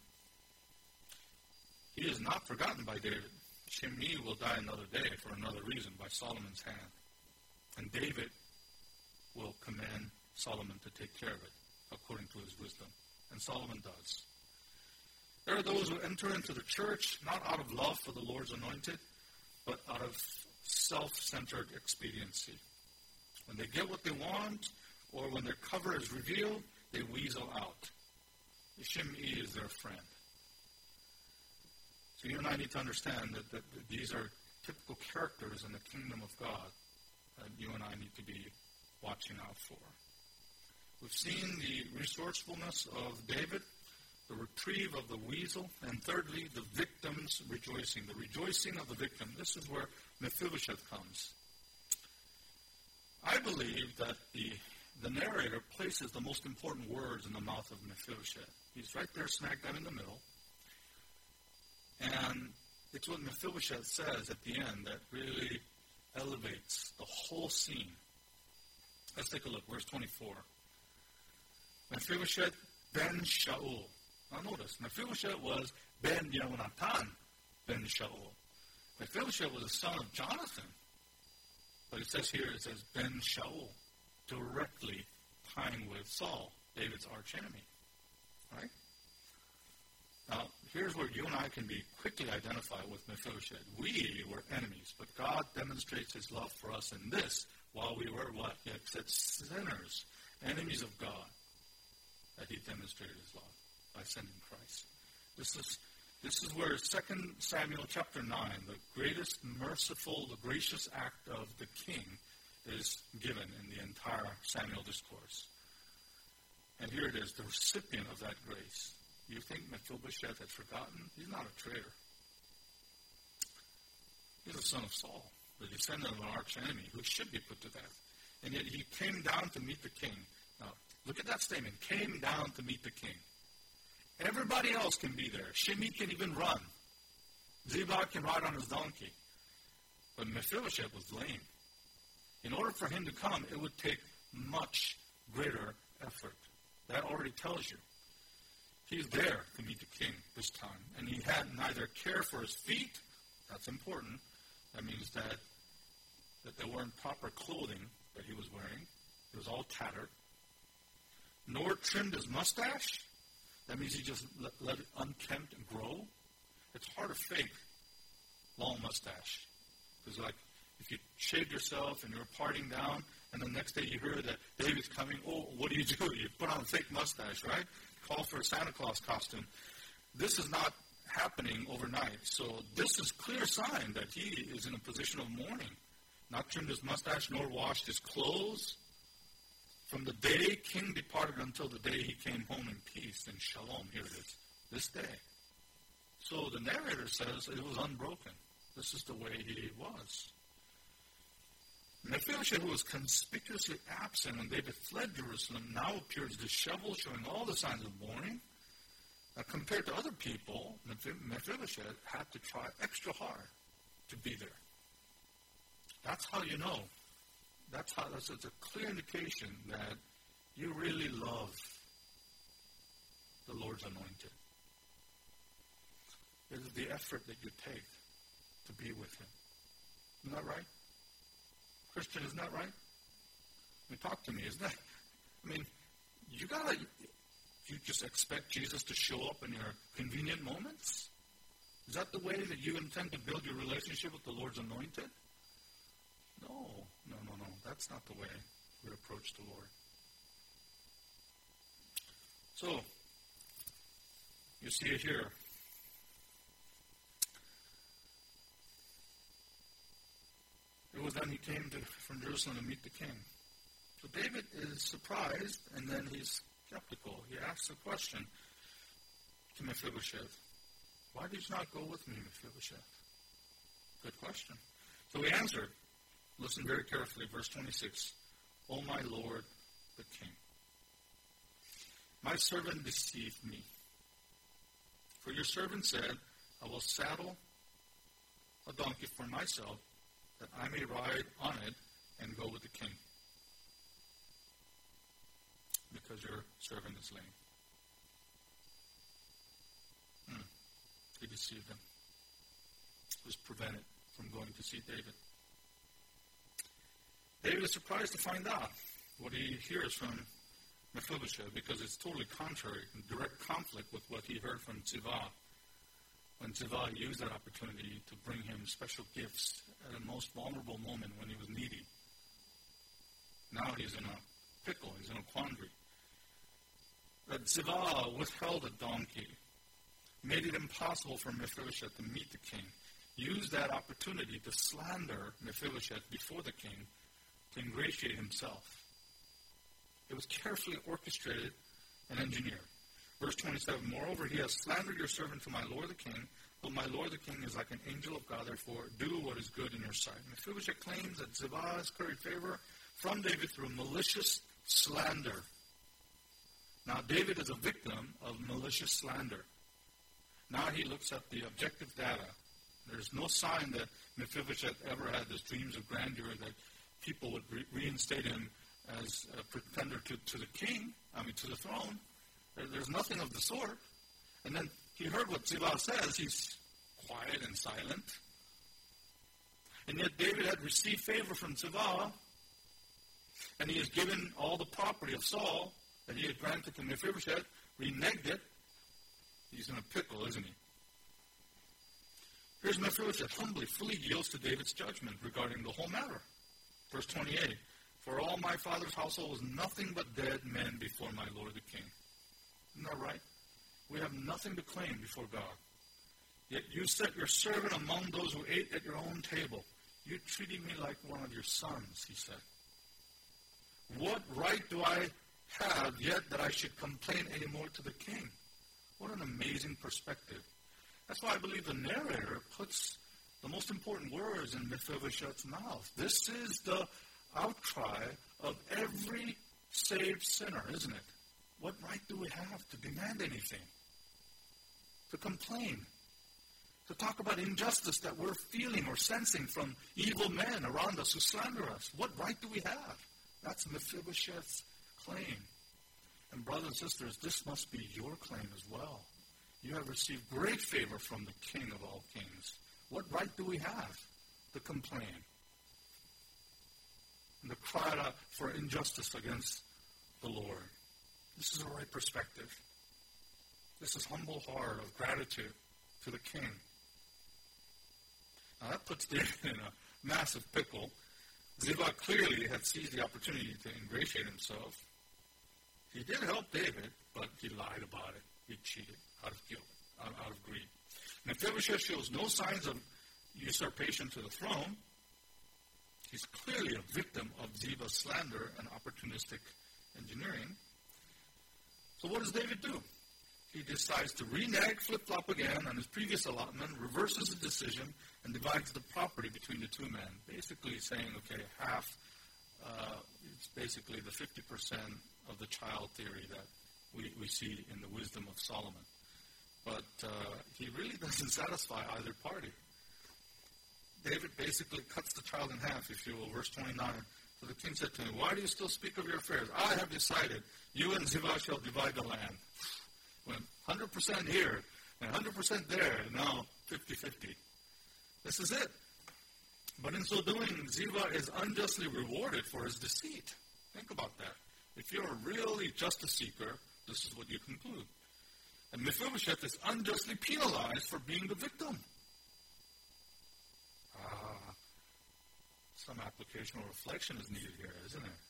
He is not forgotten by David. Shimei will die another day for another reason by Solomon's hand. And David will command Solomon to take care of it according to his wisdom. And Solomon does. There are those who enter into the church not out of love for the Lord's anointed, but out of self-centered expediency. When they get what they want, or when their cover is revealed, they weasel out. Shimei is their friend. So you and I need to understand that these are typical characters in the kingdom of God that you and I need to be watching out for. We've seen the resourcefulness of David, the reprieve of the weasel, and thirdly, the victim's rejoicing. The rejoicing of the victim. This is where Mephibosheth comes. I believe that the narrator places the most important words in the mouth of Mephibosheth. He's right there smack dab in the middle. And it's what Mephibosheth says at the end that really elevates the whole scene. Let's take a look. Verse 24. Mephibosheth ben Shaul. Now notice, Mephibosheth was ben Yehonatan ben Shaul. Mephibosheth was the son of Jonathan. But it says here, it says ben Shaul, directly tying with Saul, David's archenemy. Right? Now, here's where you and I can be quickly identified with Mephibosheth. We were enemies, but God demonstrates his love for us in this, while we were what? He said sinners, enemies of God, that he demonstrated his love by sending Christ. This is where 2 Samuel chapter 9, the greatest merciful, the gracious act of the king is given in the entire Samuel discourse. And here it is, the recipient of that grace. You think Mephibosheth had forgotten? He's not a traitor. He's the son of Saul, the descendant of an archenemy who should be put to death. And yet he came down to meet the king. Now, look at that statement, came down to meet the king. Everybody else can be there. Shimei can even run. Ziba can ride on his donkey. But Mephibosheth was lame. In order for him to come, it would take much greater effort. That already tells you. He's there to meet the king this time. And he had neither care for his feet. That's important. That means that there weren't proper clothing that he was wearing. It was all tattered. Nor trimmed his mustache. That means he just let it unkempt and grow. It's hard to fake long mustache. Because like if you shaved yourself and you're partying down and the next day you hear that David's coming, oh, what do? You put on a fake mustache, right? Call for a Santa Claus costume. This is not happening overnight. So this is clear sign that he is in a position of mourning. Not trimmed his mustache nor washed his clothes. From the day king departed until the day he came home in peace and shalom. Here it is. This day. So the narrator says it was unbroken. This is the way he was. Mephibosheth, who was conspicuously absent when David fled Jerusalem, now appears disheveled, showing all the signs of mourning. Now, compared to other people, Mephibosheth had to try extra hard to be there. That's how you know. That's a clear indication that you really love the Lord's anointed. It is the effort that you take to be with him. Isn't that right? Christian, isn't that right? I mean, talk to me. Isn't that? I mean, you just expect Jesus to show up in your convenient moments? Is that the way that you intend to build your relationship with the Lord's anointed? No. That's not the way we approach the Lord. So, you see it here. It was then he came from Jerusalem to meet the king. So David is surprised, and then he's skeptical. He asks a question to Mephibosheth. Why did you not go with me, Mephibosheth? Good question. So he answered. Listen very carefully, verse 26. O my Lord, the king, my servant deceived me. For your servant said, I will saddle a donkey for myself, that I may ride on it and go with the king. Because your servant is lame. He deceived him. He was prevented from going to see David. David is surprised to find out what he hears from Mephibosheth because it's totally contrary, in direct conflict with what he heard from Ziba. When Ziba used that opportunity to bring him special gifts at a most vulnerable moment when he was needy. Now he's in a pickle, he's in a quandary. That Ziba withheld a donkey, made it impossible for Mephibosheth to meet the king, used that opportunity to slander Mephibosheth before the king, to ingratiate himself. It was carefully orchestrated and engineered. Verse 27, moreover, he has slandered your servant to my lord the king, but my lord the king is like an angel of God, therefore do what is good in your sight. Mephibosheth claims that Ziba has curried favor from David through malicious slander. Now, David is a victim of malicious slander. Now he looks at the objective data. There's no sign that Mephibosheth ever had these dreams of grandeur that people would reinstate him as a pretender to the king, to the throne. There's nothing of the sort. And then he heard what Ziba says. He's quiet and silent. And yet David had received favor from Ziba, and he has given all the property of Saul that he had granted to Mephibosheth, reneged it. He's in a pickle, isn't he? Here's Mephibosheth humbly, fully yields to David's judgment regarding the whole matter. Verse 28, for all my father's household was nothing but dead men before my lord the king. Isn't that right? We have nothing to claim before God. Yet you set your servant among those who ate at your own table. You treated me like one of your sons, he said. What right do I have yet that I should complain anymore to the king? What an amazing perspective. That's why I believe the narrator puts the most important words in Mephibosheth's mouth. This is the outcry of every saved sinner, isn't it? What right do we have to demand anything? To complain? To talk about injustice that we're feeling or sensing from evil men around us who slander us? What right do we have? That's Mephibosheth's claim. And brothers and sisters, this must be your claim as well. You have received great favor from the King of all kings. What right do we have to complain and to cry out for injustice against the Lord? This is the right perspective. This is humble heart of gratitude to the king. Now that puts David in a massive pickle. Ziba clearly had seized the opportunity to ingratiate himself. He did help David, but he lied about it. He cheated out of guilt, out of greed. Mephibosheth shows no signs of usurpation to the throne. He's clearly a victim of Ziba's slander and opportunistic engineering. So what does David do? He decides to renege, flip-flop again on his previous allotment, reverses the decision, and divides the property between the two men. Basically saying, okay, half, it's basically the 50% of the child theory that we see in the wisdom of Solomon. But he really doesn't satisfy either party. David basically cuts the child in half, if you will. Verse 29. So the king said to him, why do you still speak of your affairs? I have decided, you and Ziba shall divide the land. Went 100% here and 100% there, and now 50-50. This is it. But in so doing, Ziba is unjustly rewarded for his deceit. Think about that. If you're a really justice seeker, this is what you conclude. And Mephibosheth is unjustly penalized for being the victim. Some application or reflection is needed here, isn't it?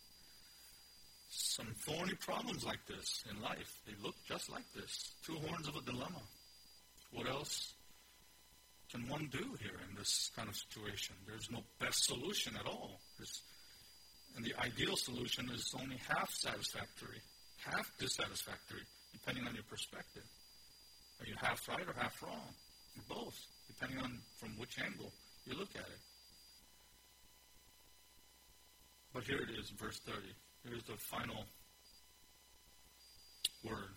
Some thorny problems like this in life, they look just like this. Two horns of a dilemma. What else can one do here in this kind of situation? There's no best solution at all. And the ideal solution is only half satisfactory, half dissatisfactory, depending on your perspective. Are you half right or half wrong? Or both, depending on from which angle you look at it. But here it is, verse 30. Here's the final word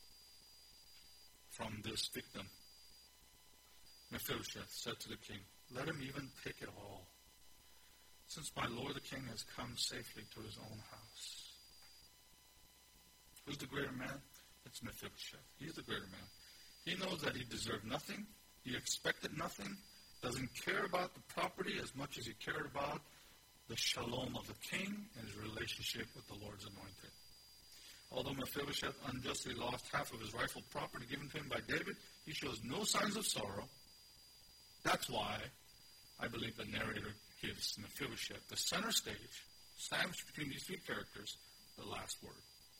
from this victim. Mephibosheth said to the king, let him even take it all, since my lord the king has come safely to his own house. Who's the greater man? It's Mephibosheth. He's the greater man. He knows that he deserved nothing. He expected nothing. Doesn't care about the property as much as he cared about the shalom of the king and his relationship with the Lord's anointed. Although Mephibosheth unjustly lost half of his rightful property given to him by David, he shows no signs of sorrow. That's why I believe the narrator gives Mephibosheth the center stage, sandwiched between these three characters, the last word.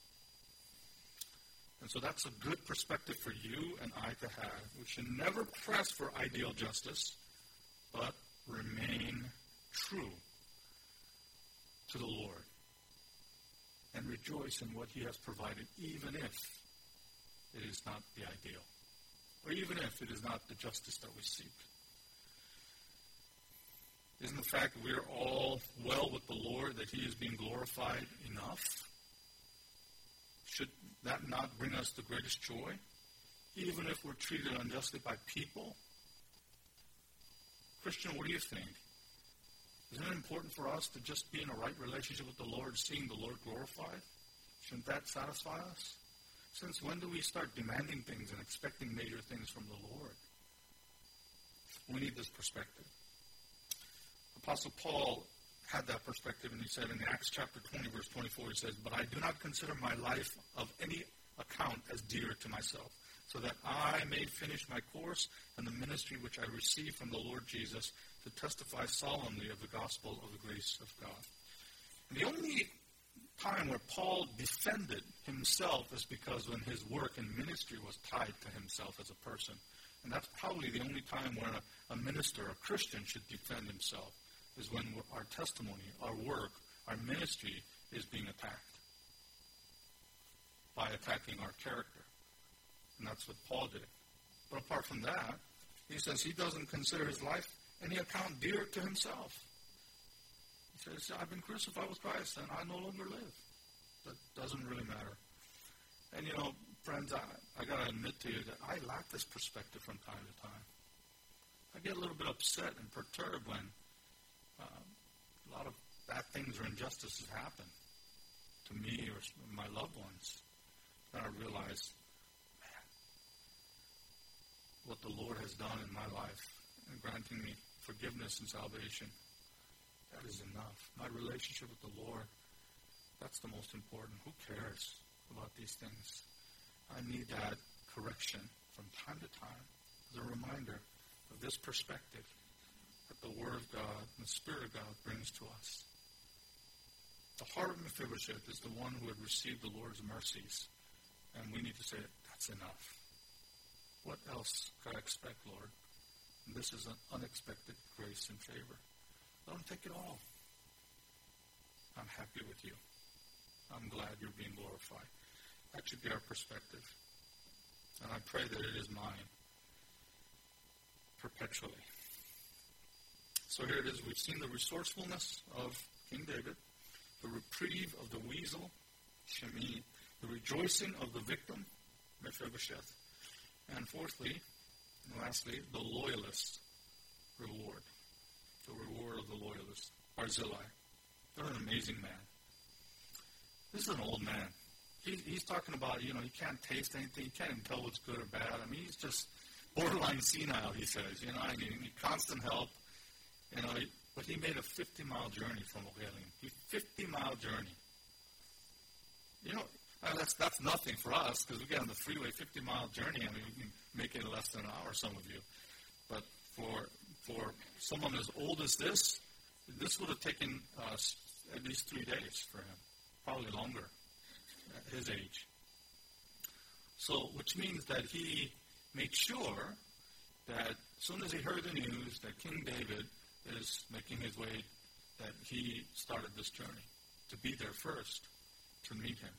And so that's a good perspective for you and I to have. We should never press for ideal justice, but remain true to the Lord and rejoice in what he has provided, even if it is not the ideal. Or even if it is not the justice that we seek. Isn't the fact that we are all well with the Lord, that He is being glorified, enough? Should that not bring us the greatest joy? Even if we're treated unjustly by people? Christian, what do you think? Isn't it important for us to just be in a right relationship with the Lord, seeing the Lord glorified? Shouldn't that satisfy us? Since when do we start demanding things and expecting major things from the Lord? We need this perspective. Apostle Paul had that perspective, and he said in Acts chapter 20, verse 24, he says, "But I do not consider my life of any account as dear to myself, so that I may finish my course and the ministry which I received from the Lord Jesus to testify solemnly of the gospel of the grace of God." And the only time where Paul defended himself is because when his work and ministry was tied to himself as a person. And that's probably the only time where a minister, a Christian, should defend himself, is when our testimony, our work, our ministry is being attacked by attacking our character. And that's what Paul did. But apart from that, he says he doesn't consider his life any account dear to himself. He says, "I've been crucified with Christ, and I no longer live." That doesn't really matter. And, friends, I got to admit to you that I lack this perspective from time to time. I get a little bit upset and perturbed when a lot of bad things or injustices happen to me or my loved ones. Then I realize, man, what the Lord has done in my life and granting me forgiveness and salvation, that is enough. My relationship with the Lord, that's the most important. Who cares about these things? I need that correction from time to time as a reminder of this perspective that the Word of God and the Spirit of God brings to us. The heart of Mephibosheth is the one who had received the Lord's mercies, and we need to say, that's enough. What else could I expect, Lord? And this is an unexpected grace and favor. Let Him take it all. I'm happy with you. I'm glad you're being glorified. That should be our perspective. And I pray that it is mine perpetually. So here it is. We've seen the resourcefulness of King David, the reprieve of the weasel, Shimei, the rejoicing of the victim, Mephibosheth, and fourthly, and lastly, the loyalist reward. The reward of the loyalist, Barzillai. What an amazing man. This is an old man. He's talking about, he can't taste anything. He can't even tell what's good or bad. I mean, he's just borderline senile, he says. He needs constant help. But he made a 50-mile journey from Ogelium. 50-mile journey. That's nothing for us because we get on the freeway, 50-mile journey. I mean, we can make it in less than an hour, some of you. But for someone as old as this would have taken at least 3 days for him, probably longer at his age. So, which means that he made sure that as soon as he heard the news that King David is making his way, that he started this journey to be there first, to meet him.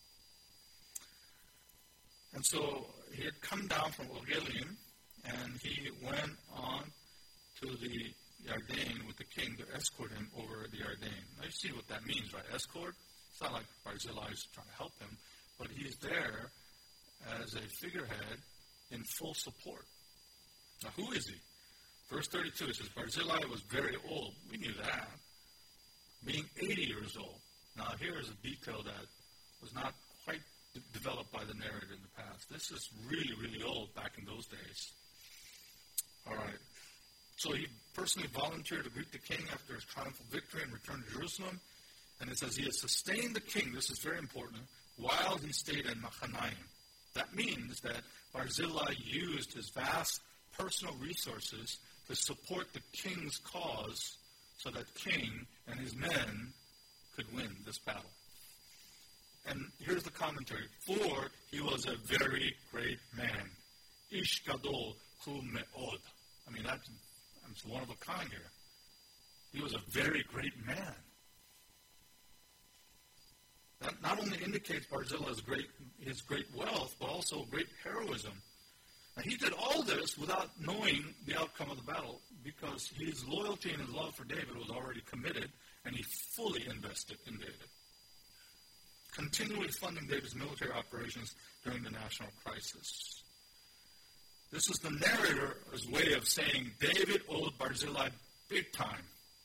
And so he had come down from Ogelium, and he went on to the Yarden with the king to escort him over the Yarden. Now you see what that means, right? Escort? It's not like Barzillai is trying to help him, but he's there as a figurehead in full support. Now who is he? Verse 32, it says, Barzillai was very old. We knew that. Being 80 years old. Now here is a detail that was not quite developed by the narrator in the past. This is really, really old back in those days. All right. So he personally volunteered to greet the king after his triumphal victory and return to Jerusalem. And it says he has sustained the king, this is very important, while he stayed in Mahanaim. That means that Barzillai used his vast personal resources to support the king's cause so that king and his men could win this battle. And here's the commentary. For he was a very great man. Ish gadol hu me'od. I mean, that's one of a kind here. He was a very great man. That not only indicates Barzillai's his great wealth, but also great heroism. And he did all this without knowing the outcome of the battle, because his loyalty and his love for David was already committed, and he fully invested in David, continually funding David's military operations during the national crisis. This is the narrator's way of saying David owed Barzillai big time.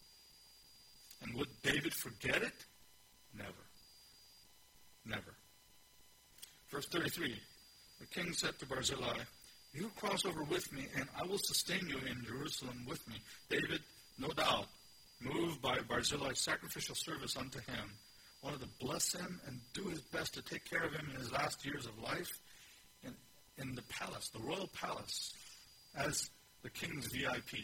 And would David forget it? Never. Never. Verse 33, the king said to Barzillai, "You cross over with me, and I will sustain you in Jerusalem with me." David, no doubt, moved by Barzillai's sacrificial service unto him, wanted to bless him and do his best to take care of him in his last years of life in the palace, the royal palace, as the king's VIP.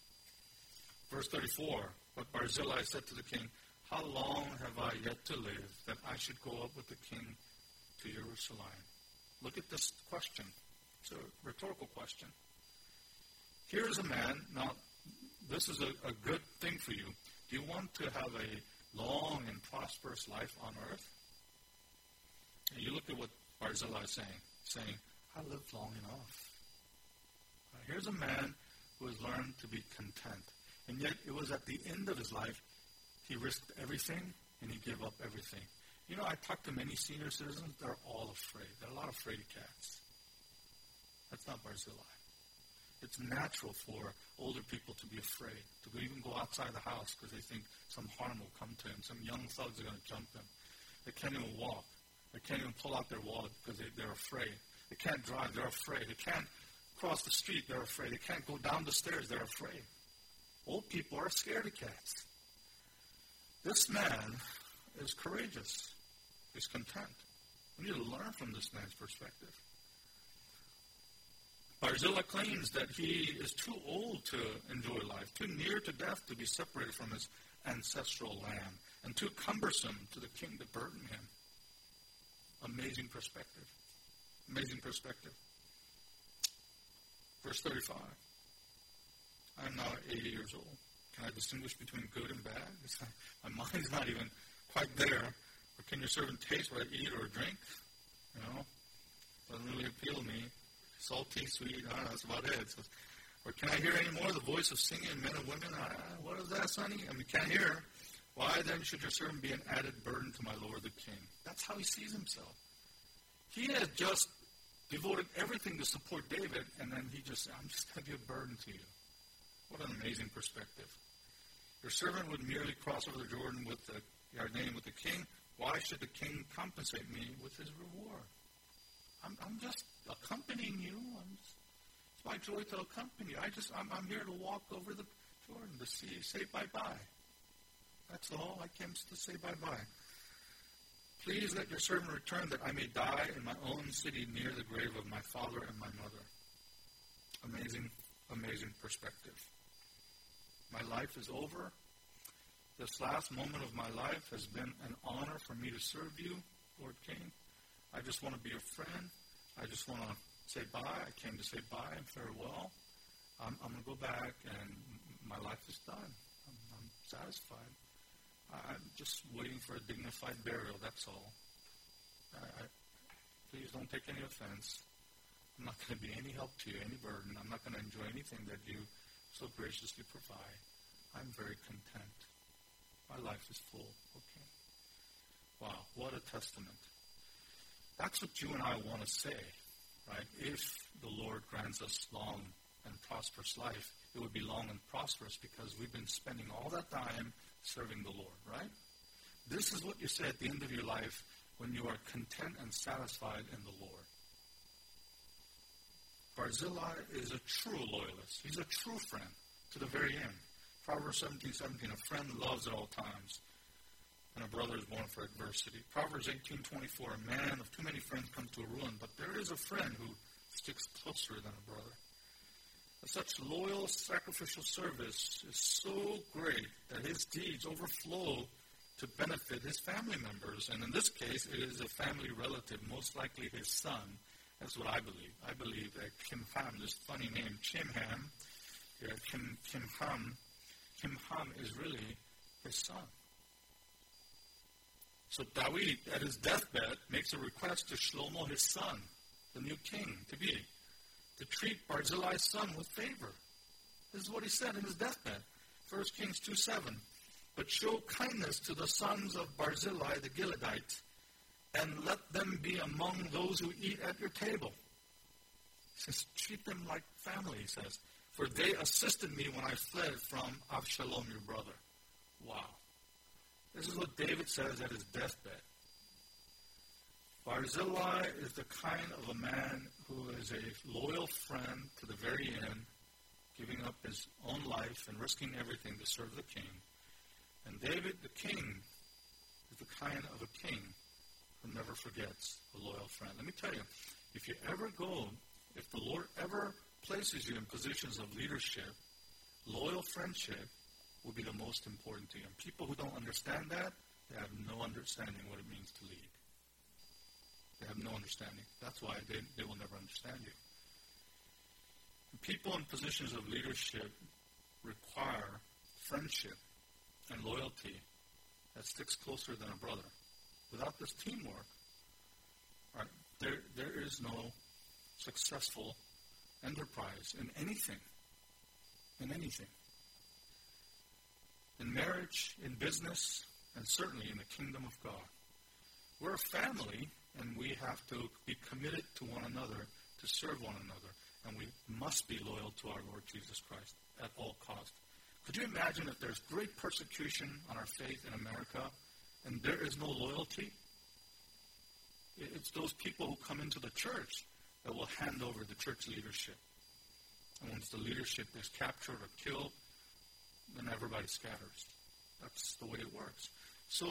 Verse 34, but Barzillai said to the king, "How long have I yet to live, that I should go up with the king to Jerusalem?" Look at this question. It's a rhetorical question. Here is a man. Now, this is a good thing for you. Do you want to have a long and prosperous life on earth? And you look at what Barzillai is saying, "I lived long enough." Here's a man who has learned to be content. And yet, it was at the end of his life, he risked everything and he gave up everything. You know, I talked to many senior citizens. They're all afraid. There are a lot of fraidy cats. That's not Barzillai. It's natural for older people to be afraid, to even go outside the house because they think some harm will come to him. Some young thugs are going to jump them. They can't even walk. They can't even pull out their wallet because they're afraid. They can't drive. They're afraid. They can't cross the street. They're afraid. They can't go down the stairs. They're afraid. Old people are scared of cats. This man is courageous. He's content. We need to learn from this man's perspective. Barzillai claims that he is too old to enjoy life, too near to death to be separated from his ancestral land, and too cumbersome to the king to burden him. Amazing perspective. Amazing perspective. Verse 35. I am now 80 years old. Can I distinguish between good and bad? My mind's not even quite there. Or can your servant taste what I eat or drink? You know, doesn't really appeal to me. Salty, sweet, that's about it. So, or can I hear any more the voice of singing men and women? What is that, sonny? Can't hear. Why then should your servant be an added burden to my lord the king? That's how he sees himself. He has just devoted everything to support David, and then I'm just going to be a burden to you. What an amazing perspective. Your servant would merely cross over the Jordan with the king. Why should the king compensate me with his reward? I'm just accompanying you. It's my joy to accompany you. I'm here to walk over the Jordan to say bye-bye. That's all. I came to say bye-bye. Please let your servant return that I may die in my own city near the grave of my father and my mother. Amazing, amazing perspective. My life is over. This last moment of my life has been an honor for me to serve you, Lord King. I just want to be your friend. I just want to say bye. I came to say bye and farewell. I'm going to go back, and my life is done. I'm satisfied. I'm just waiting for a dignified burial, that's all. Please don't take any offense. I'm not going to be any help to you, any burden. I'm not going to enjoy anything that you so graciously provide. I'm very content. My life is full. Okay. Wow, what a testament. That's what you and I want to say, right? If the Lord grants us long and prosperous life, it would be long and prosperous because we've been spending all that time serving the Lord, right? This is what you say at the end of your life when you are content and satisfied in the Lord. Barzillai is a true loyalist. He's a true friend to the very end. Proverbs 17:17, a friend loves at all times, and a brother is born for adversity. Proverbs 18:24, a man of too many friends comes to ruin, but there is a friend who sticks closer than a brother. Such loyal sacrificial service is so great that his deeds overflow to benefit his family members. And in this case, it is a family relative, most likely his son. That's what I believe. I believe that Kimham, this funny name, Chimham, Kimham is really his son. So David, at his deathbed, makes a request to Shlomo, his son, the new king to treat Barzillai's son with favor. This is what he said in his deathbed. 1 Kings 2:7. But show kindness to the sons of Barzillai the Gileadite, and let them be among those who eat at your table. He says, treat them like family, he says. For they assisted me when I fled from Avshalom, your brother. Wow. This is what David says at his deathbed. Barzillai is the kind of a man who is a loyal friend to the very end, giving up his own life and risking everything to serve the king. And David, the king, is the kind of a king who never forgets a loyal friend. Let me tell you, if the Lord ever places you in positions of leadership, loyal friendship will be the most important to you. And people who don't understand that, they have no understanding what it means to lead. They have no understanding. That's why they will never understand you. People in positions of leadership require friendship and loyalty that sticks closer than a brother. Without this teamwork, right, there is no successful enterprise in anything. In anything. In marriage, in business, and certainly in the kingdom of God. We're a family, and we have to be committed to one another, to serve one another. And we must be loyal to our Lord Jesus Christ at all costs. Could you imagine if there's great persecution on our faith in America and there is no loyalty? It's those people who come into the church that will hand over the church leadership. And once the leadership is captured or killed, then everybody scatters. That's the way it works. So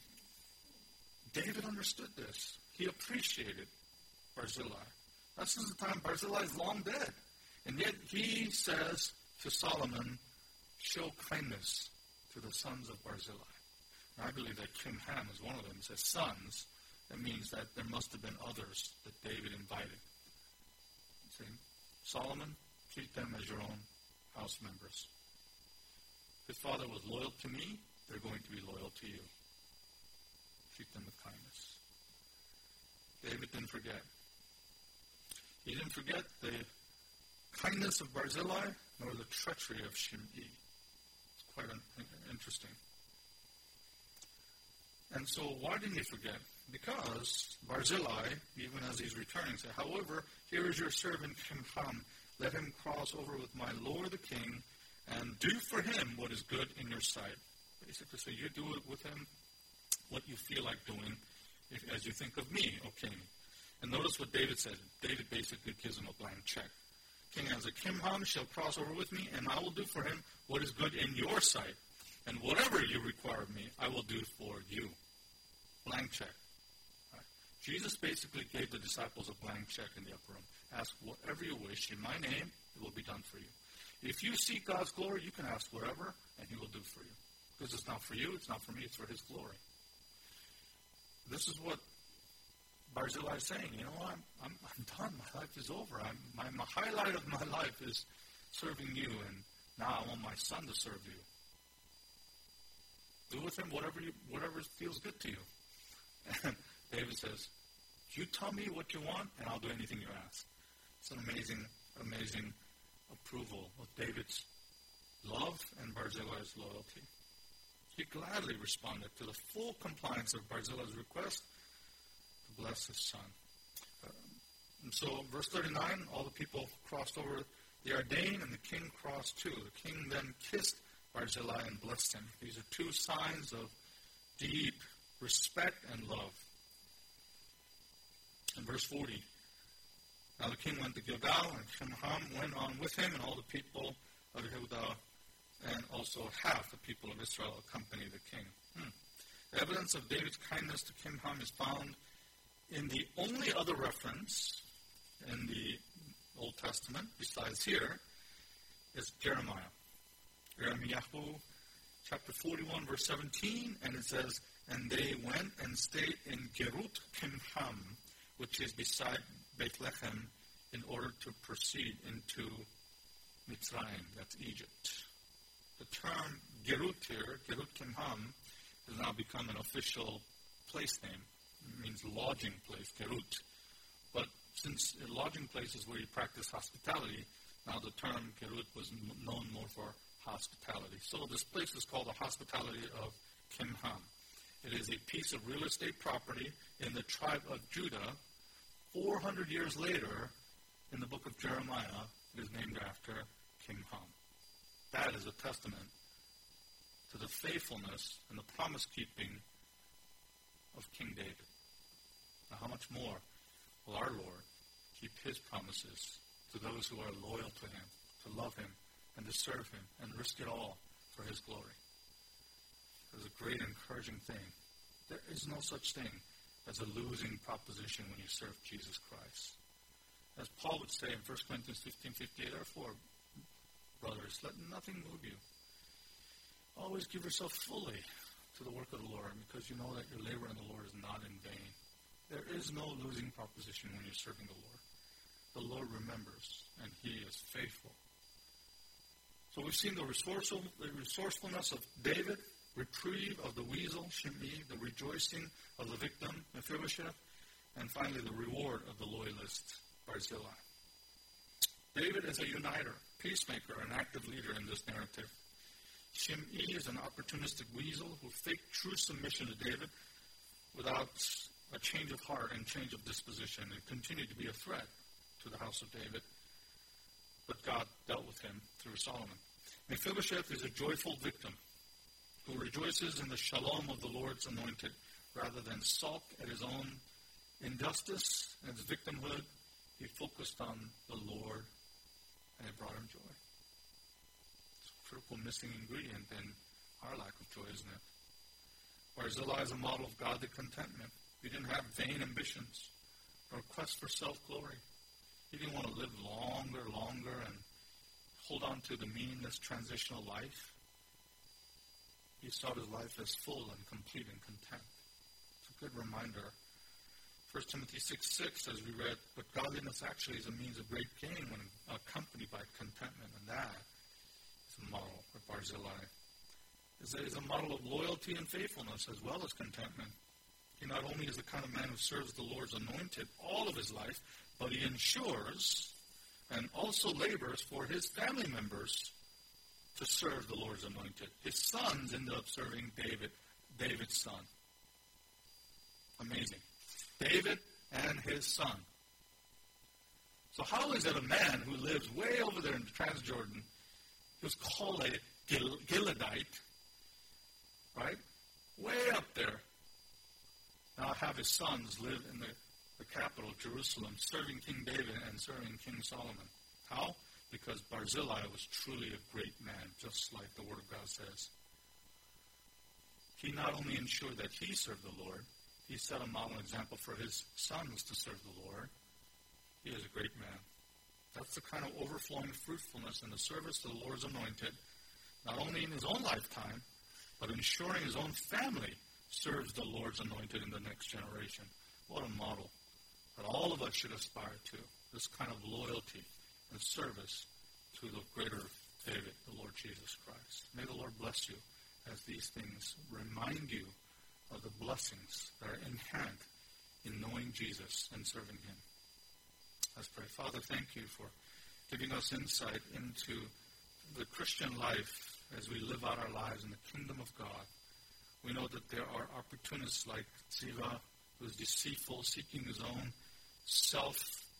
David understood this. He appreciated Barzillai. This is the time Barzillai is long dead. And yet he says to Solomon, show kindness to the sons of Barzillai. Now, I believe that Kimham is one of them. He says sons. That means that there must have been others that David invited. Saying, Solomon, treat them as your own house members. If your father was loyal to me, they're going to be loyal to you. Treat them with kindness. David didn't forget. He didn't forget the kindness of Barzillai nor the treachery of Shimei. It's quite interesting. And so why didn't he forget? Because Barzillai, even as he's returning, said, however, here is your servant Kimham. Let him cross over with my lord the king and do for him what is good in your sight. Basically, so you do it with him what you feel like doing as you think of me, O king. And notice what David says. David basically gives him a blank check. King Asa, Kimham shall cross over with me, and I will do for him what is good in your sight. And whatever you require of me, I will do for you. Blank check. Right. Jesus basically gave the disciples a blank check in the upper room. Ask whatever you wish in my name, it will be done for you. If you seek God's glory, you can ask whatever, and he will do for you. Because it's not for you, it's not for me, it's for his glory. This is what Barzillai is saying. You know, I'm done. My life is over. My highlight of my life is serving you, and now I want my son to serve you. Do with him whatever feels good to you. And David says, you tell me what you want, and I'll do anything you ask. It's an amazing, amazing approval of David's love and Barzillai's loyalty. He gladly responded to the full compliance of Barzillai's request to bless his son. And so, verse 39, all the people crossed over the Ardain, and the king crossed too. The king then kissed Barzillai and blessed him. These are two signs of deep respect and love. In verse 40, now the king went to Gilgal, and Kimham went on with him, and all the people of Yehudah and also half the people of Israel accompanied the king. The evidence of David's kindness to Kimham is found in the only other reference in the Old Testament, besides here, is Jeremiah. Jeremiah chapter 41, verse 17, and it says, and they went and stayed in Gerut Kimham, which is beside Bethlehem, in order to proceed into Mitzrayim, that's Egypt. The term Gerut here, Gerut Kimham, has now become an official place name. It means lodging place, kerut. But since a lodging place is where you practice hospitality, now the term kerut was known more for hospitality. So this place is called the hospitality of Kimham. It is a piece of real estate property in the tribe of Judah. 400 years later, in the book of Jeremiah, it is named after Kimham. That is a testament to the faithfulness and the promise-keeping of King David. Now, how much more will our Lord keep his promises to those who are loyal to him, to love him, and to serve him, and risk it all for his glory? It's a great encouraging thing. There is no such thing as a losing proposition when you serve Jesus Christ. As Paul would say in 1 Corinthians 15:58, therefore, brothers, let nothing move you. Always give yourself fully to the work of the Lord, because you know that your labor in the Lord is not in vain. There is no losing proposition when you're serving the Lord. The Lord remembers, and he is faithful. So we've seen the resourcefulness of David, reprieve of the weasel, Shimei, the rejoicing of the victim, Mephibosheth, and finally the reward of the loyalist, Barzillai. David is a uniter, peacemaker, an active leader in this narrative. Shimei is an opportunistic weasel who faked true submission to David without a change of heart and change of disposition, and continued to be a threat to the house of David. But God dealt with him through Solomon. Mephibosheth is a joyful victim who rejoices in the shalom of the Lord's anointed rather than sulk at his own injustice and his victimhood. He focused on the Lord, and it brought him joy. It's a critical missing ingredient in our lack of joy, isn't it? Barzillai is a model of godly contentment. He didn't have vain ambitions or quest for self-glory. He didn't want to live longer, and hold on to the meaningless transitional life. He saw his life as full and complete and content. It's a good reminder. 1 Timothy 6:6, as we read, but godliness actually is a means of great gain when accompanied by contentment, and that is a model for Barzillai. It is a model of loyalty and faithfulness as well as contentment. He not only is the kind of man who serves the Lord's anointed all of his life, but he ensures and also labors for his family members to serve the Lord's anointed. His sons ended up serving David's son. Amazing. David and his son. So how is it a man who lives way over there in Transjordan, who's called a Gileadite, right? Way up there, now have his sons live in the capital of Jerusalem, serving King David and serving King Solomon? How? Because Barzillai was truly a great man, just like the Word of God says. He not only ensured that he served the Lord, he set a model example for his sons to serve the Lord. He is a great man. That's the kind of overflowing fruitfulness in the service to the Lord's anointed, not only in his own lifetime, but ensuring his own family serves the Lord's anointed in the next generation. What a model that all of us should aspire to, this kind of loyalty and service to the greater David, the Lord Jesus Christ. May the Lord bless you as these things remind you of the blessings that are inherent in knowing Jesus and serving him. Let's pray. Father, thank you for giving us insight into the Christian life as we live out our lives in the kingdom of God. We know that there are opportunists like Ziva, who is deceitful, seeking his own self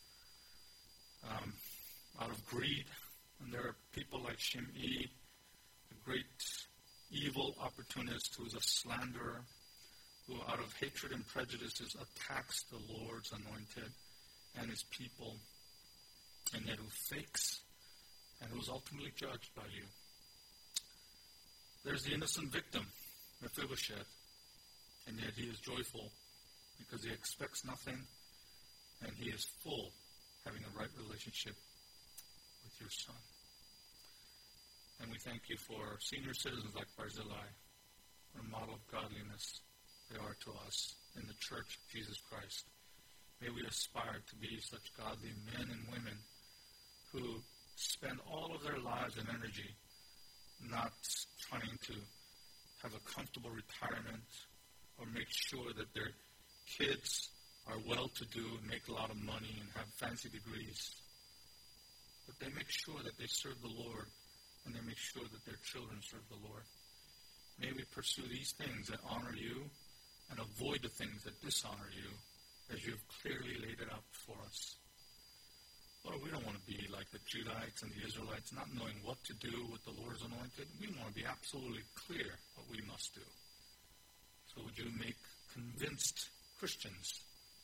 out of greed. And there are people like Shimei, a great evil opportunist who is a slanderer, who out of hatred and prejudices attacks the Lord's anointed and his people, and yet who fakes and who is ultimately judged by you. There's the innocent victim, Mephibosheth, and yet he is joyful because he expects nothing and he is full, having a right relationship with your son. And we thank you for senior citizens like Barzillai, a model of godliness they are to us in the church of Jesus Christ. May we aspire to be such godly men and women who spend all of their lives and energy not trying to have a comfortable retirement or make sure that their kids are well-to-do and make a lot of money and have fancy degrees. But they make sure that they serve the Lord, and they make sure that their children serve the Lord. May we pursue these things that honor you and avoid the things that dishonor you, as you have clearly laid it out before us. Lord, we don't want to be like the Judahites and the Israelites, not knowing what to do with the Lord's anointed. We want to be absolutely clear what we must do. So would you make convinced Christians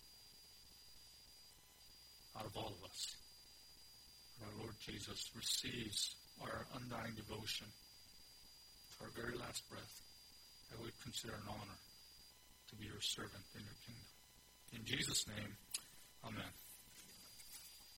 out of all of us? Our Lord Jesus receives our undying devotion to our very last breath, that we consider an honor to be your servant in your kingdom. In Jesus' name, amen.